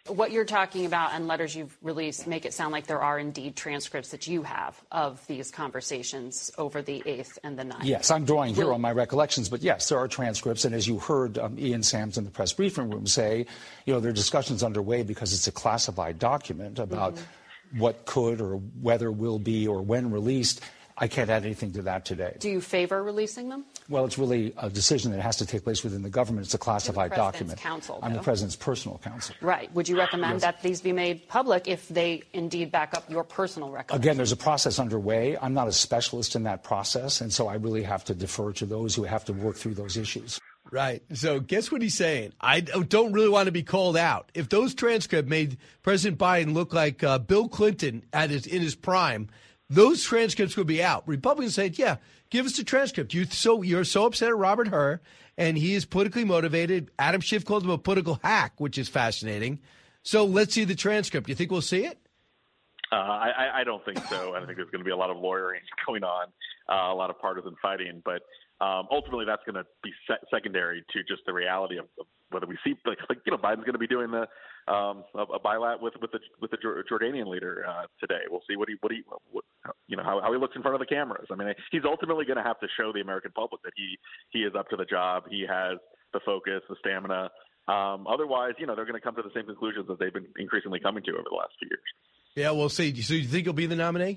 What you're talking about and letters you've released make it sound like there are indeed transcripts that you have of these conversations over the eighth and the ninth. Yes, I'm drawing here on my recollections, but yes, there are transcripts. And as you heard um, Ian Sams in the press briefing room say, you know, there are discussions underway because it's a classified document about mm-hmm. what could or whether will be or when released. I can't add anything to that today. Do you favor releasing them? Well, it's really a decision that has to take place within the government. It's a classified the document. Counsel, I'm the president's personal counsel. Right. Would you recommend yes. that these be made public if they indeed back up your personal record? Again, there's a process underway. I'm not a specialist in that process, and so I really have to defer to those who have to work through those issues. Right. So guess what he's saying? I don't really want to be called out. If those transcripts made President Biden look like uh, Bill Clinton at his, in his prime, those transcripts would be out. Republicans said, yeah, give us the transcript. You so, you're so upset at Robert Hur, and he is politically motivated. Adam Schiff called him a political hack, which is fascinating. So let's see the transcript. You think we'll see it? Uh, I, I don't think so. I think there's going to be a lot of lawyering going on, uh, a lot of partisan fighting. But um, ultimately, that's going to be se- secondary to just the reality of, of whether we see, like, like you know, Biden's going to be doing the um, a, a bilat with with the with the Jordanian leader uh, today. We'll see what he what he what, you know how, how he looks in front of the cameras. I mean, he's ultimately going to have to show the American public that he he is up to the job. He has the focus, the stamina. Um, otherwise, you know, they're going to come to the same conclusions that they've been increasingly coming to over the last few years. Yeah, we'll see. So you think he'll be the nominee?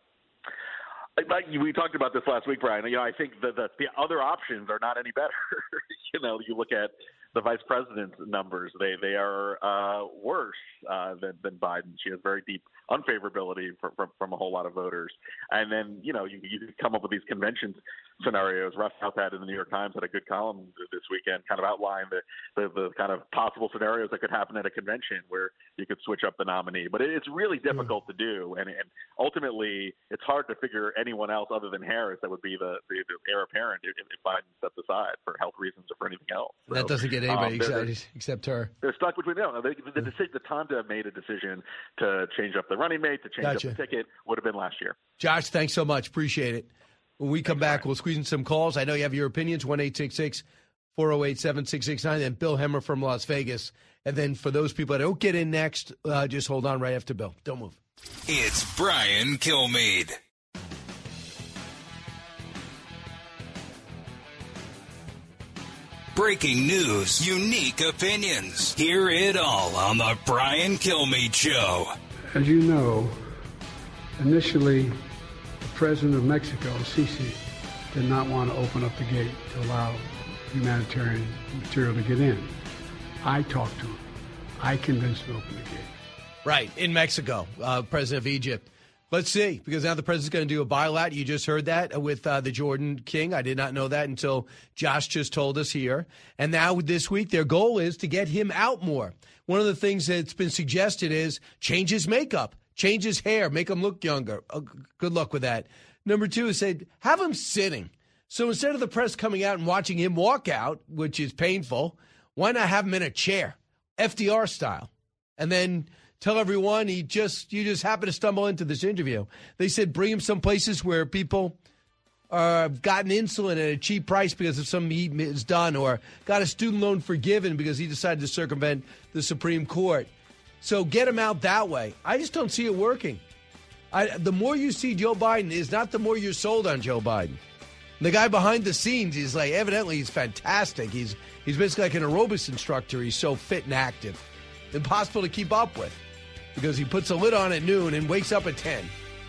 Like we talked about this last week, Brian. You know, I think that the, the other options are not any better. You know, you look at the vice president's numbers; they they are uh, worse uh, than than Biden. She has very deep unfavorability from, from from a whole lot of voters. And then you know you you come up with these convention scenarios. Russ House had in the New York Times had a good column this weekend, kind of outlined the, the the kind of possible scenarios that could happen at a convention where you could switch up the nominee. But it's really difficult mm. to do, and and ultimately it's hard to figure anyone else other than Harris that would be the, the, the heir apparent if, if Biden steps aside for health reasons or for anything else. So, that doesn't get anybody um, excited except her. They're stuck between them. The, the, the, the time to have made a decision to change up the running mate, to change gotcha. up the ticket, would have been last year. Josh, thanks so much. Appreciate it. When we come thanks, back, Brian. we'll squeeze in some calls. I know you have your opinions, one eight six six, four oh eight, seven six six nine, and Bill Hemmer from Las Vegas. And then for those people that don't get in next, uh, just hold on right after Bill. Don't move. It's Brian Kilmeade. Breaking news, unique opinions. Hear it all on the Brian Kilmeade Show. As you know, initially, the president of Mexico, Sisi, did not want to open up the gate to allow humanitarian material to get in. I talked to him. I convinced him to open the gate. Right, in Mexico, uh, president of Egypt. Let's see, because now the president's going to do a bilat. You just heard that with uh, the Jordan King. I did not know that until Josh just told us here. And now this week, their goal is to get him out more. One of the things that's been suggested is change his makeup, change his hair, make him look younger. Oh, good luck with that. Number two is say, have him sitting. So instead of the press coming out and watching him walk out, which is painful, why not have him in a chair, F D R style? And then tell everyone he just you just happened to stumble into this interview. They said bring him some places where people uh, have gotten insulin at a cheap price because of something he has done, or got a student loan forgiven because he decided to circumvent the Supreme Court. So get him out that way. I just don't see it working. I, the more you see Joe Biden is not the more you're sold on Joe Biden. The guy behind the scenes, he's like, evidently he's fantastic. He's he's basically like an aerobics instructor. He's so fit and active. Impossible to keep up with because he puts a lid on at noon and wakes up at ten.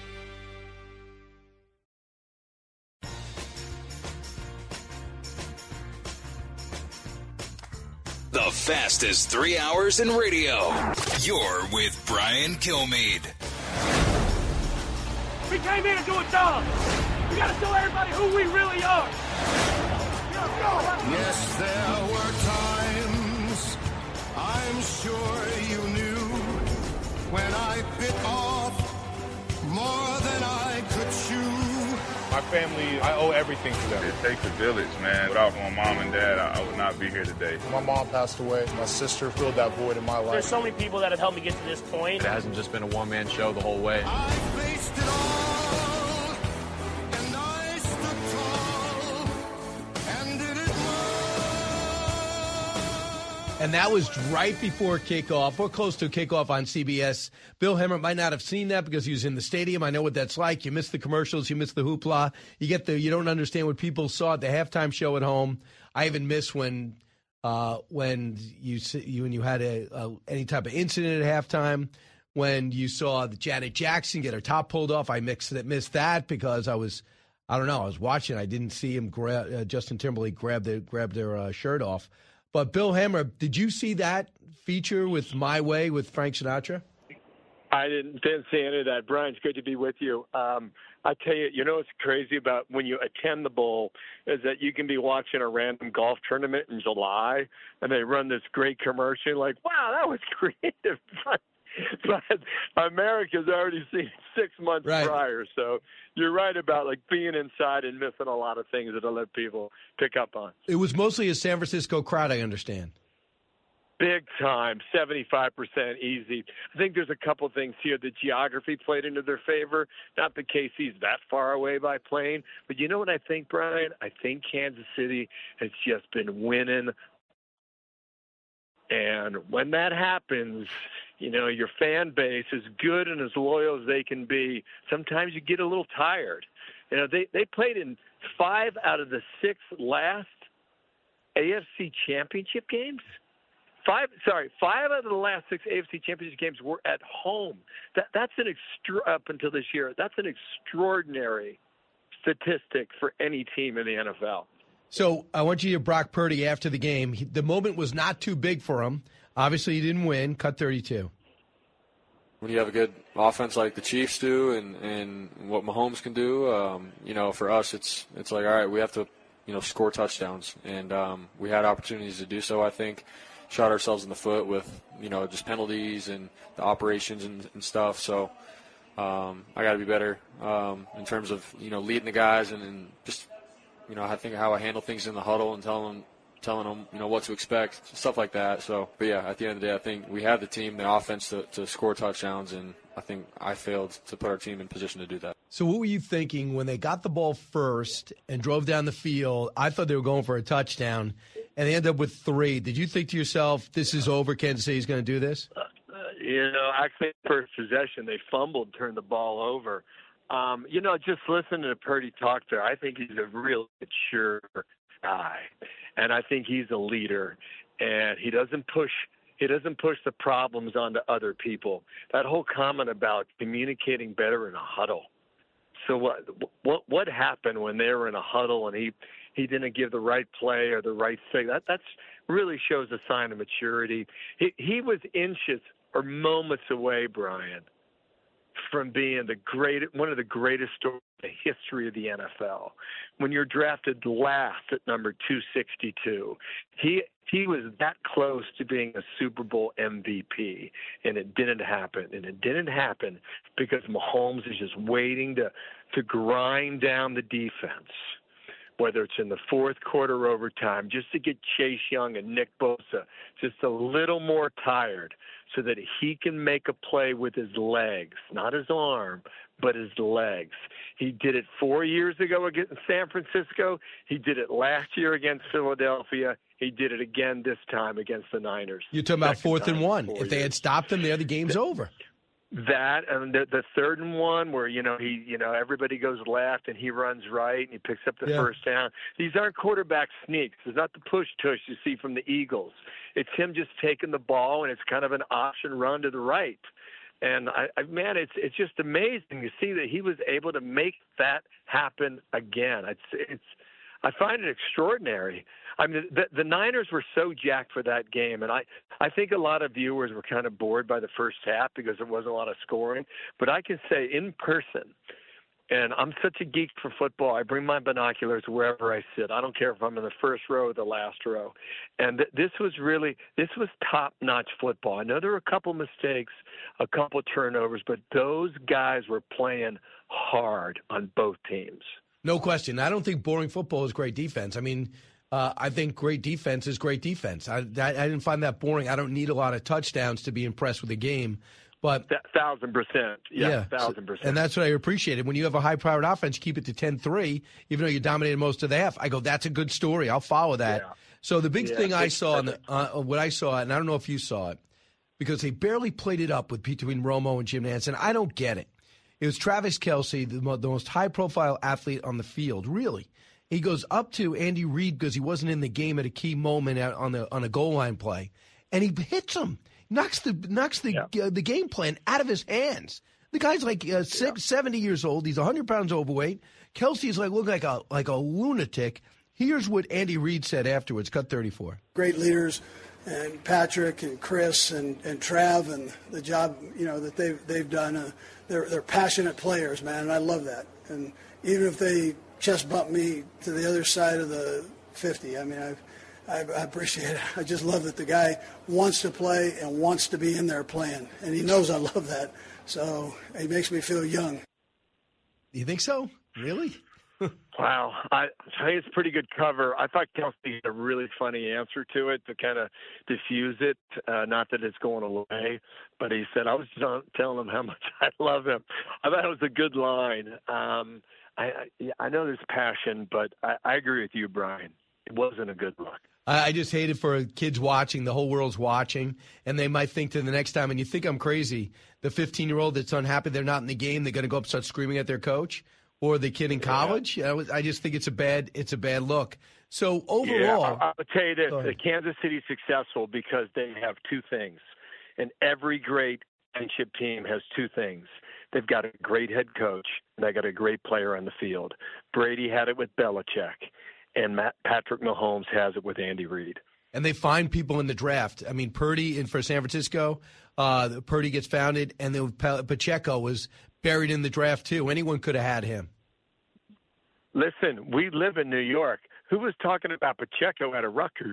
The fastest three hours in radio. You're with Brian Kilmeade. We came here to do a job. We got to show everybody who we really are. Yes, there were times I'm sure you knew when I bit off more than I could chew. My family, I owe everything to them. It takes a village, man. Without my mom and dad, I would not be here today. My mom passed away. My sister filled that void in my life. There's so many people that have helped me get to this point. It hasn't just been a one-man show the whole way. I faced it all, and I stood tall, and did it And that was right before kickoff, or close to kickoff on C B S. Bill Hemmer might not have seen that because he was in the stadium. I know what that's like. You miss the commercials. You miss the hoopla. You get the. You don't understand what people saw at the halftime show at home. I even miss when uh, when you you when you had a, a any type of incident at halftime. When you saw the Janet Jackson get her top pulled off, I mixed that missed that because I was. I don't know. I was watching. I didn't see him grab uh, Justin Timberlake grab their grab their uh, shirt off. But Bill Hemmer, did you see that feature with My Way with Frank Sinatra? I didn't, didn't see any of that. Brian, it's good to be with you. Um, I tell you, you know what's crazy about when you attend the Bowl is that you can be watching a random golf tournament in July, and they run this great commercial like, wow, that was creative. But America's already seen it six months right. prior. So you're right about like being inside and missing a lot of things that I'll let people pick up on. It was mostly a San Francisco crowd, I understand. Big time, seventy-five percent easy. I think there's a couple things here. The geography played into their favor. Not that K C's that far away by plane. But you know what I think, Brian? I think Kansas City has just been winning. And when that happens, you know, your fan base is good and as loyal as they can be. Sometimes you get a little tired. You know, they, they played in five out of the six last A F C championship games. Five, sorry, five out of the last six A F C championship games were at home. That that's an extra up until this year. That's an extraordinary statistic for any team in the N F L. So I want you to hear Brock Purdy after the game. He, the moment was not too big for him. Obviously, he didn't win. Cut thirty-two. When you have a good offense like the Chiefs do, and, and what Mahomes can do, um, you know, for us, it's it's like, all right, we have to, you know, score touchdowns, and um, we had opportunities to do so. I think shot ourselves in the foot with, you know, just penalties and the operations and, and stuff. So um, I got to be better um, in terms of, you know, leading the guys and, and just, you know, I think how I handle things in the huddle and telling them. telling them, you know, what to expect, stuff like that. So, but yeah, at the end of the day, I think we have the team, the offense to, to score touchdowns, and I think I failed to put our team in position to do that. So what were you thinking when they got the ball first and drove down the field? I thought they were going for a touchdown, and they ended up with three. Did you think to yourself, this is over, Kansas City's going to do this? Uh, you know, I think first possession, they fumbled, turned the ball over. Um, you know, just listening to Purdy talk there, I think he's a real mature guy. And I think he's a leader, and he doesn't push he doesn't push the problems onto other people. That whole comment about communicating better in a huddle. So what what what happened when they were in a huddle and he, he didn't give the right play or the right thing? That that's really shows a sign of maturity. He he was inches or moments away, Brian, from being the great one of the greatest stories in the history of the N F L. When you're drafted last at number two sixty-two, he he was that close to being a Super Bowl M V P, and it didn't happen. And it didn't happen because Mahomes is just waiting to to grind down the defense, whether it's in the fourth quarter or overtime, just to get Chase Young and Nick Bosa just a little more tired so that he can make a play with his legs, not his arm, but his legs. He did it four years ago against San Francisco. He did it last year against Philadelphia. He did it again this time against the Niners. You're talking about fourth and one. If they had stopped him there, the game's over. That and the, the third and one where, you know, he, you know, everybody goes left and he runs right and he picks up the yeah. first down. These aren't quarterback sneaks. It's not the push tush you see from the Eagles. It's him just taking the ball and it's kind of an option run to the right. And I, I man, it's it's just amazing to see that he was able to make that happen again. It's it's I find it extraordinary. I mean, the, the Niners were so jacked for that game, and I, I think a lot of viewers were kind of bored by the first half because there wasn't a lot of scoring. But I can say in person, and I'm such a geek for football, I bring my binoculars wherever I sit. I don't care if I'm in the first row or the last row. And th- this was really, this was top-notch football. I know there were a couple mistakes, a couple turnovers, but those guys were playing hard on both teams. No question. I don't think boring football is great defense. I mean, uh, I think great defense is great defense. I, I, I didn't find that boring. I don't need a lot of touchdowns to be impressed with the game. But Th- thousand percent. Yeah, yeah, thousand percent. And that's what I appreciated. When you have a high-powered offense, keep it to ten three, even though you dominated most of the half. I go, that's a good story. I'll follow that. So the big Yeah, thing I it's saw, in the, uh, what I saw, and I don't know if you saw it, because they barely played it up with between Romo and Jim Nantz, and I don't get it. It was Travis Kelce, the, mo- the most high-profile athlete on the field, really. He goes up to Andy Reid because he wasn't in the game at a key moment at, on the on a goal line play, and he hits him, knocks the knocks the yeah. uh, the game plan out of his hands. The guy's like uh, six, yeah. seventy years old. He's one hundred pounds overweight. Kelce's like looking like a like a lunatic. Here's what Andy Reid said afterwards. Cut thirty-four. Great leaders, and Patrick and Chris and, and Trav and the job you know that they've they've done. Uh, they're they're passionate players, man, and I love that. And even if they chest bump me to the other side of the fifty, I mean, I, I I appreciate it. I just love that the guy wants to play and wants to be in there playing, and he knows I love that. So he makes me feel young. You think so? Really? Wow. I, I think it's a pretty good cover. I thought Kelce had a really funny answer to it to kind of diffuse it. Uh, not that it's going away, but he said, I was just telling him how much I love him. I thought it was a good line. Um, I, I, I know there's passion, but I, I agree with you, Brian. It wasn't a good look. I just hate it for kids watching. The whole world's watching, and they might think to the next time, and you think I'm crazy, the fifteen-year-old that's unhappy they're not in the game, they're going to go up and start screaming at their coach, or the kid in college. Yeah. I just think it's a bad it's a bad look. So overall, yeah, I'll tell you this: the Kansas City's successful because they have two things, and every great championship team has two things. They've got a great head coach, and they got a great player on the field. Brady had it with Belichick, and Matt, Patrick Mahomes has it with Andy Reid. And they find people in the draft. I mean, Purdy in for San Francisco, uh, Purdy gets founded, and then Pacheco was buried in the draft too. Anyone could have had him. Listen, we live in New York. Who was talking about Pacheco out of Rutgers?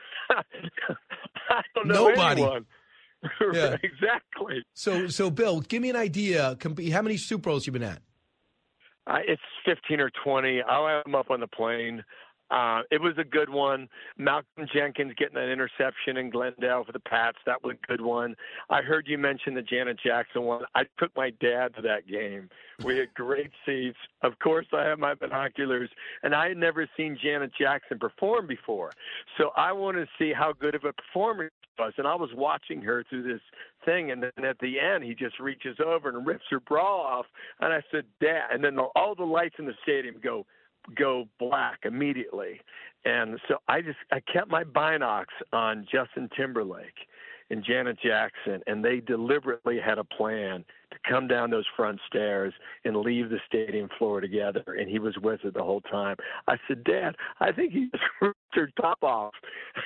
I don't know Nobody. anyone. Yeah. Exactly. So, so Bill, give me an idea. How many Super Bowls you been at? Uh, it's fifteen or twenty. I'll have them up on the plane. Uh, it was a good one. Malcolm Jenkins getting an interception in Glendale for the Pats. That was a good one. I heard you mention the Janet Jackson one. I took my dad to that game. We had great seats. Of course, I have my binoculars, and I had never seen Janet Jackson perform before. So I wanted to see how good of a performer she was, and I was watching her through this thing, and then at the end, he just reaches over and rips her bra off, and I said, Dad, and then all the lights in the stadium go go black immediately. And so I just I kept my binocs on Justin Timberlake and Janet Jackson, and they deliberately had a plan to come down those front stairs and leave the stadium floor together, and he was with her the whole time. I said, Dad, I think he just ripped her top off.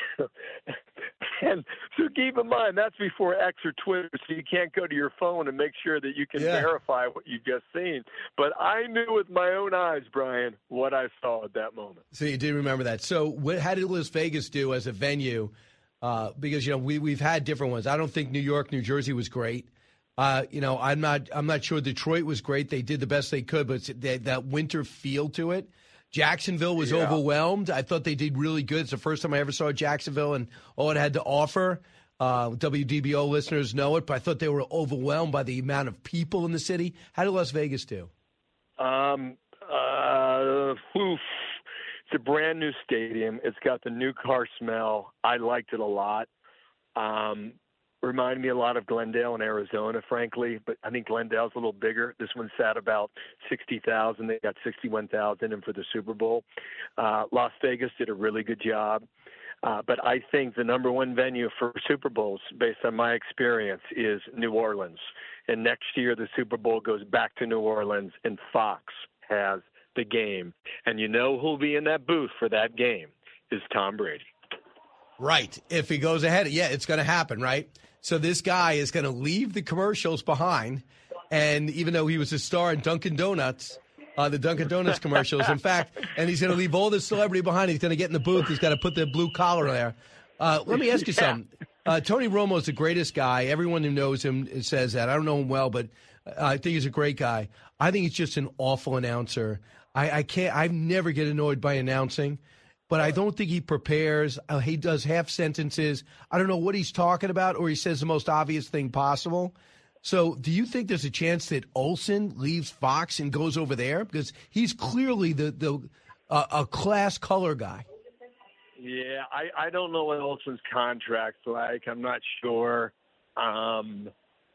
And so keep in mind, that's before X or Twitter, so you can't go to your phone and make sure that you can yeah. verify what you've just seen. But I knew with my own eyes, Brian, what I saw at that moment. So you did remember that. So what, how did Las Vegas do as a venue? Uh, because, you know, we, we've had different ones. I don't think New York, New Jersey was great. Uh, you know, I'm not I'm not sure Detroit was great. They did the best they could, but it's, they, that winter feel to it. Jacksonville was yeah. overwhelmed. I thought they did really good. It's the first time I ever saw Jacksonville and all it had to offer. Uh, W D B O listeners know it, but I thought they were overwhelmed by the amount of people in the city. How did Las Vegas do? Um, uh, oof. It's a brand new stadium. It's got the new car smell. I liked it a lot. Um, reminded me a lot of Glendale in Arizona, frankly, but I think Glendale's a little bigger. This one sat about sixty thousand. They got sixty-one thousand in for the Super Bowl. Uh, Las Vegas did a really good job. Uh, but I think the number one venue for Super Bowls, based on my experience, is New Orleans. And next year the Super Bowl goes back to New Orleans, and Fox has the game. And you know who'll be in that booth for that game is Tom Brady. Right. If he goes ahead, yeah, it's going to happen, right? So this guy is going to leave the commercials behind, and even though he was a star in Dunkin' Donuts, uh, the Dunkin' Donuts commercials, in fact, and he's going to leave all the celebrity behind. He's going to get in the booth. He's got to put the blue collar there. Uh, let me ask you yeah. something. Uh, Tony Romo is the greatest guy. Everyone who knows him says that. I don't know him well, but I think he's a great guy. I think he's just an awful announcer. I, I can't. I never get annoyed by announcing, but I don't think he prepares. Uh, he does half sentences. I don't know what he's talking about, or he says the most obvious thing possible. So, do you think there's a chance that Olsen leaves Fox and goes over there because he's clearly the the uh, a class color guy? Yeah, I, I don't know what Olson's contract's like. I'm not sure. Um,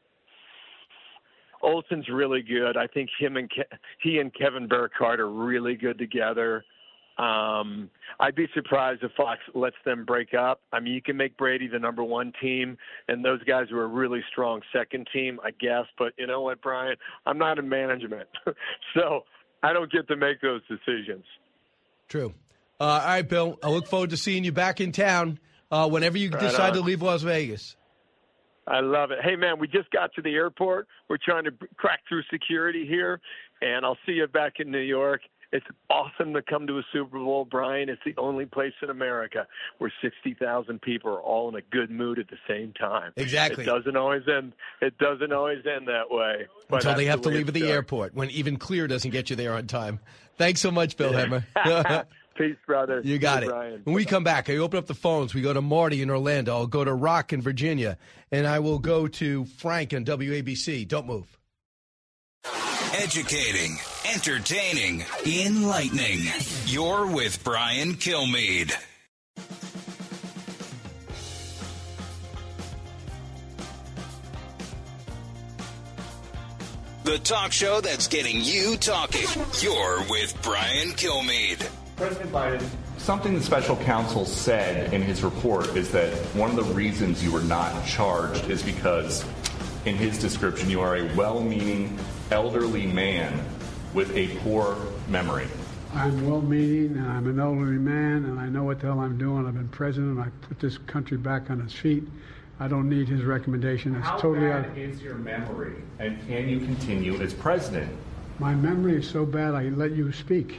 Olson's really good. I think him and Ke- he and Kevin Burkhardt are really good together. Um, I'd be surprised if Fox lets them break up. I mean, you can make Brady the number one team, and those guys are a really strong second team, I guess. But you know what, Brian? I'm not in management, so I don't get to make those decisions. True. Uh, all right, Bill, I look forward to seeing you back in town uh, whenever you Right decide on. to leave Las Vegas. I love it. Hey, man, we just got to the airport. We're trying to b- crack through security here, and I'll see you back in New York. It's awesome to come to a Super Bowl, Brian. It's the only place in America where sixty thousand people are all in a good mood at the same time. Exactly. It doesn't always end. It doesn't always end that way. But Until they that's have the to way leave at it the does. airport when even Clear doesn't get you there on time. Thanks so much, Bill Hemmer. Peace, brother. You got Hey, it. Brian. When we come back, I open up the phones. We go to Marty in Orlando. I'll go to Rock in Virginia. And I will go to Frank on W A B C. Don't move. Educating, entertaining, enlightening. You're with Brian Kilmeade. The talk show that's getting you talking. You're with Brian Kilmeade. President Biden, something the special counsel said in his report is that one of the reasons you were not charged is because, in his description, you are a well-meaning elderly man with a poor memory. I'm well-meaning, and I'm an elderly man, and I know what the hell I'm doing. I've been president. I put this country back on its feet. I don't need his recommendation. It's How totally bad out. is your memory, and can you continue as president? My memory is so bad I let you speak.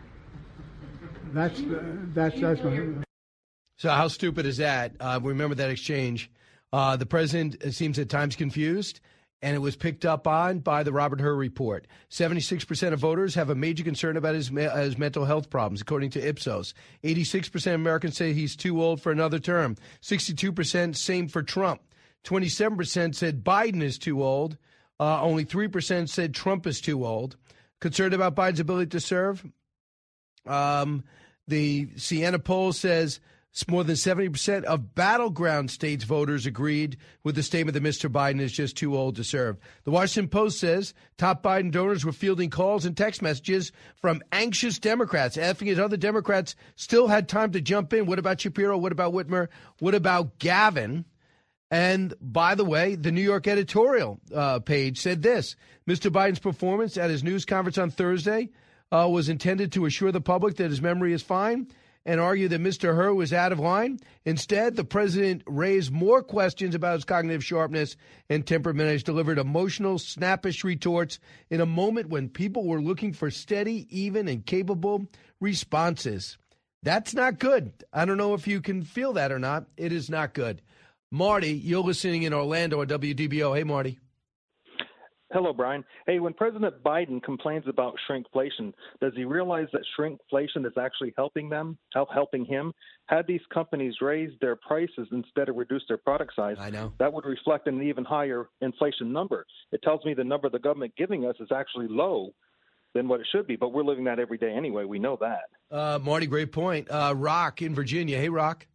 That's uh, that's that's my. So how stupid is that? Uh, remember that exchange. Uh, the president seems at times confused, and it was picked up on by the Robert Hur report. seventy-six percent of voters have a major concern about his, his mental health problems, according to Ipsos. eighty-six percent of Americans say he's too old for another term. sixty-two percent same for Trump. twenty-seven percent said Biden is too old. Uh, only three percent said Trump is too old. Concerned about Biden's ability to serve? Um, the Siena poll says more than seventy percent of battleground states voters agreed with the statement that Mister Biden is just too old to serve. The Washington Post says top Biden donors were fielding calls and text messages from anxious Democrats, asking if other Democrats still had time to jump in. What about Shapiro? What about Whitmer? What about Gavin? And by the way, the New York editorial uh, page said this: Mister Biden's performance at his news conference on Thursday uh, was intended to assure the public that his memory is fine and argue that Mister Hur was out of line. Instead, the president raised more questions about his cognitive sharpness and temperament as delivered emotional, snappish retorts in a moment when people were looking for steady, even, and capable responses. That's not good. I don't know if you can feel that or not. It is not good. Marty, you're listening in Orlando on W D B O. Hey, Marty. Hello, Brian. Hey, when President Biden complains about shrinkflation, does he realize that shrinkflation is actually helping them, help helping him? Had these companies raised their prices instead of reduce their product size, I know. that would reflect an even higher inflation number. It tells me the number the government giving us is actually low than what it should be, but we're living that every day anyway. We know that. Uh, Marty, great point. Uh, Rock in Virginia. Hey, Rock.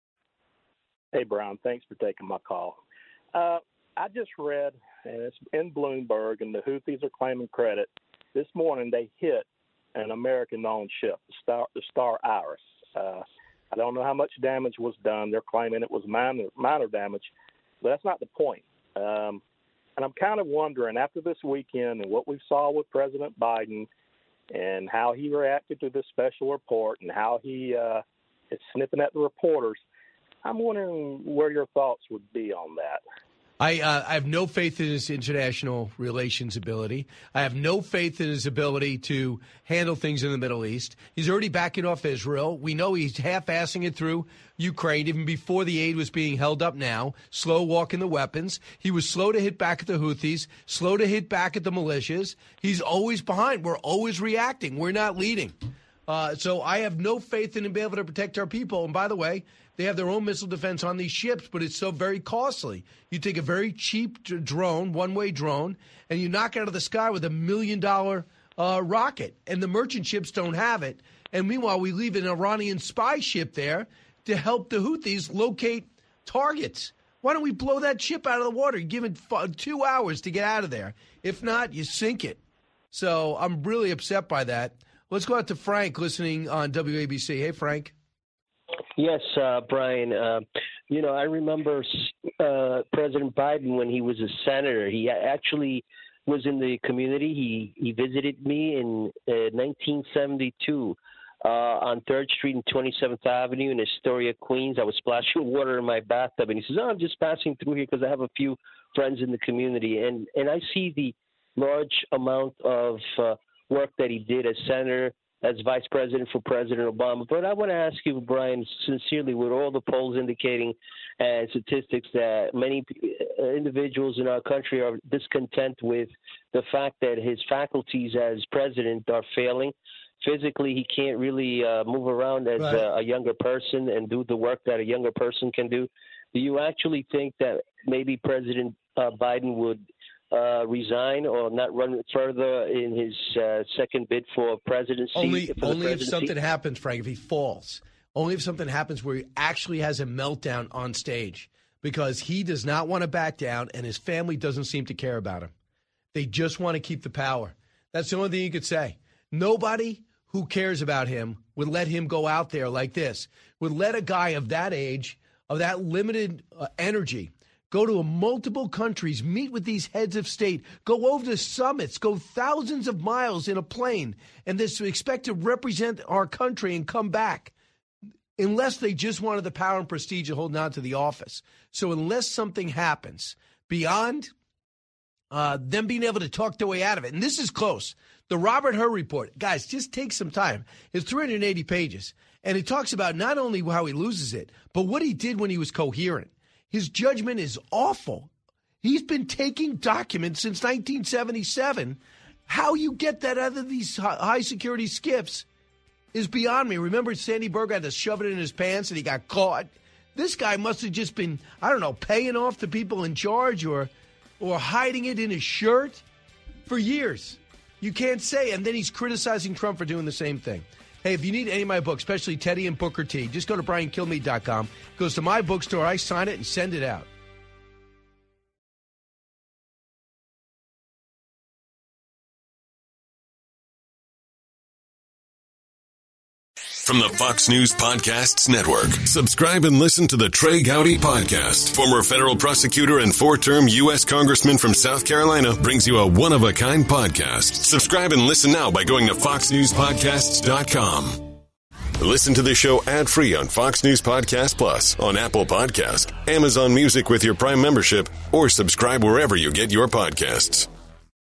Hey, Brown, thanks for taking my call. Uh, I just read, and it's in Bloomberg, and the Houthis are claiming credit. This morning they hit an American-owned ship, the Star, the Star Iris. Uh, I don't know how much damage was done. They're claiming it was minor, minor damage, but that's not the point. Um, and I'm kind of wondering, after this weekend and what we saw with President Biden and how he reacted to this special report and how he uh, is snipping at the reporters, I'm wondering where your thoughts would be on that. I, uh, I have no faith in his international relations ability. I have no faith in his ability to handle things in the Middle East. He's already backing off Israel. We know he's half-assing it through Ukraine even before the aid was being held up now, slow walking the weapons. He was slow to hit back at the Houthis, slow to hit back at the militias. He's always behind. We're always reacting. We're not leading. Uh, so I have no faith in him being able to protect our people. And by the way, they have their own missile defense on these ships, but it's so very costly. You take a very cheap d- drone, one-way drone, and you knock it out of the sky with a million-dollar uh, rocket. And the merchant ships don't have it. And meanwhile, we leave an Iranian spy ship there to help the Houthis locate targets. Why don't we blow that ship out of the water? Give it two hours to get out of there. If not, you sink it. So I'm really upset by that. Let's go out to Frank listening on W A B C. Hey, Frank. Yes, uh, Brian. Uh, you know, I remember uh, President Biden when he was a senator. He actually was in the community. He he visited me in uh, nineteen seventy-two uh, on third Street and twenty-seventh Avenue in Astoria, Queens. I was splashing water in my bathtub, and he says, "Oh, I'm just passing through here because I have a few friends in the community." And and I see the large amount of uh, work that he did as senator, as vice president for President Obama. But I want to ask you, Brian, sincerely, with all the polls indicating and statistics that many individuals in our country are discontent with the fact that his faculties as president are failing. Physically, he can't really uh, move around as right. a, a younger person and do the work that a younger person can do. Do you actually think that maybe President uh, Biden would Uh, resign or not run further in his uh, second bid for presidency? Only, for only presidency? if something happens, Frank, if he falls. Only if something happens where he actually has a meltdown on stage because he does not want to back down and his family doesn't seem to care about him. They just want to keep the power. That's the only thing you could say. Nobody who cares about him would let him go out there like this, would let a guy of that age, of that limited uh, energy, go to multiple countries, meet with these heads of state, go over to summits, go thousands of miles in a plane, and this expect to represent our country and come back, unless they just wanted the power and prestige of holding on to the office. So unless something happens beyond uh, them being able to talk their way out of it, and this is close. The Robert Hur report, guys, just take some time. It's three hundred eighty pages, and it talks about not only how he loses it, but what he did when he was coherent. His judgment is awful. He's been taking documents since nineteen seventy-seven. How you get that out of these high-security skiffs is beyond me. Remember Sandy Berger had to shove it in his pants and he got caught? This guy must have just been, I don't know, paying off the people in charge or, or hiding it in his shirt for years. You can't say. And then he's criticizing Trump for doing the same thing. Hey, if you need any of my books, especially Teddy and Booker T, just go to brian kilmeade dot com. It goes to my bookstore. I sign it and send it out. From the Fox News Podcasts Network, subscribe and listen to the Trey Gowdy Podcast. Former federal prosecutor and four-term U S Congressman from South Carolina brings you a one-of-a-kind podcast. Subscribe and listen now by going to fox news podcasts dot com. Listen to the show ad-free on Fox News Podcast Plus, on Apple Podcast, Amazon Music with your Prime membership, or subscribe wherever you get your podcasts.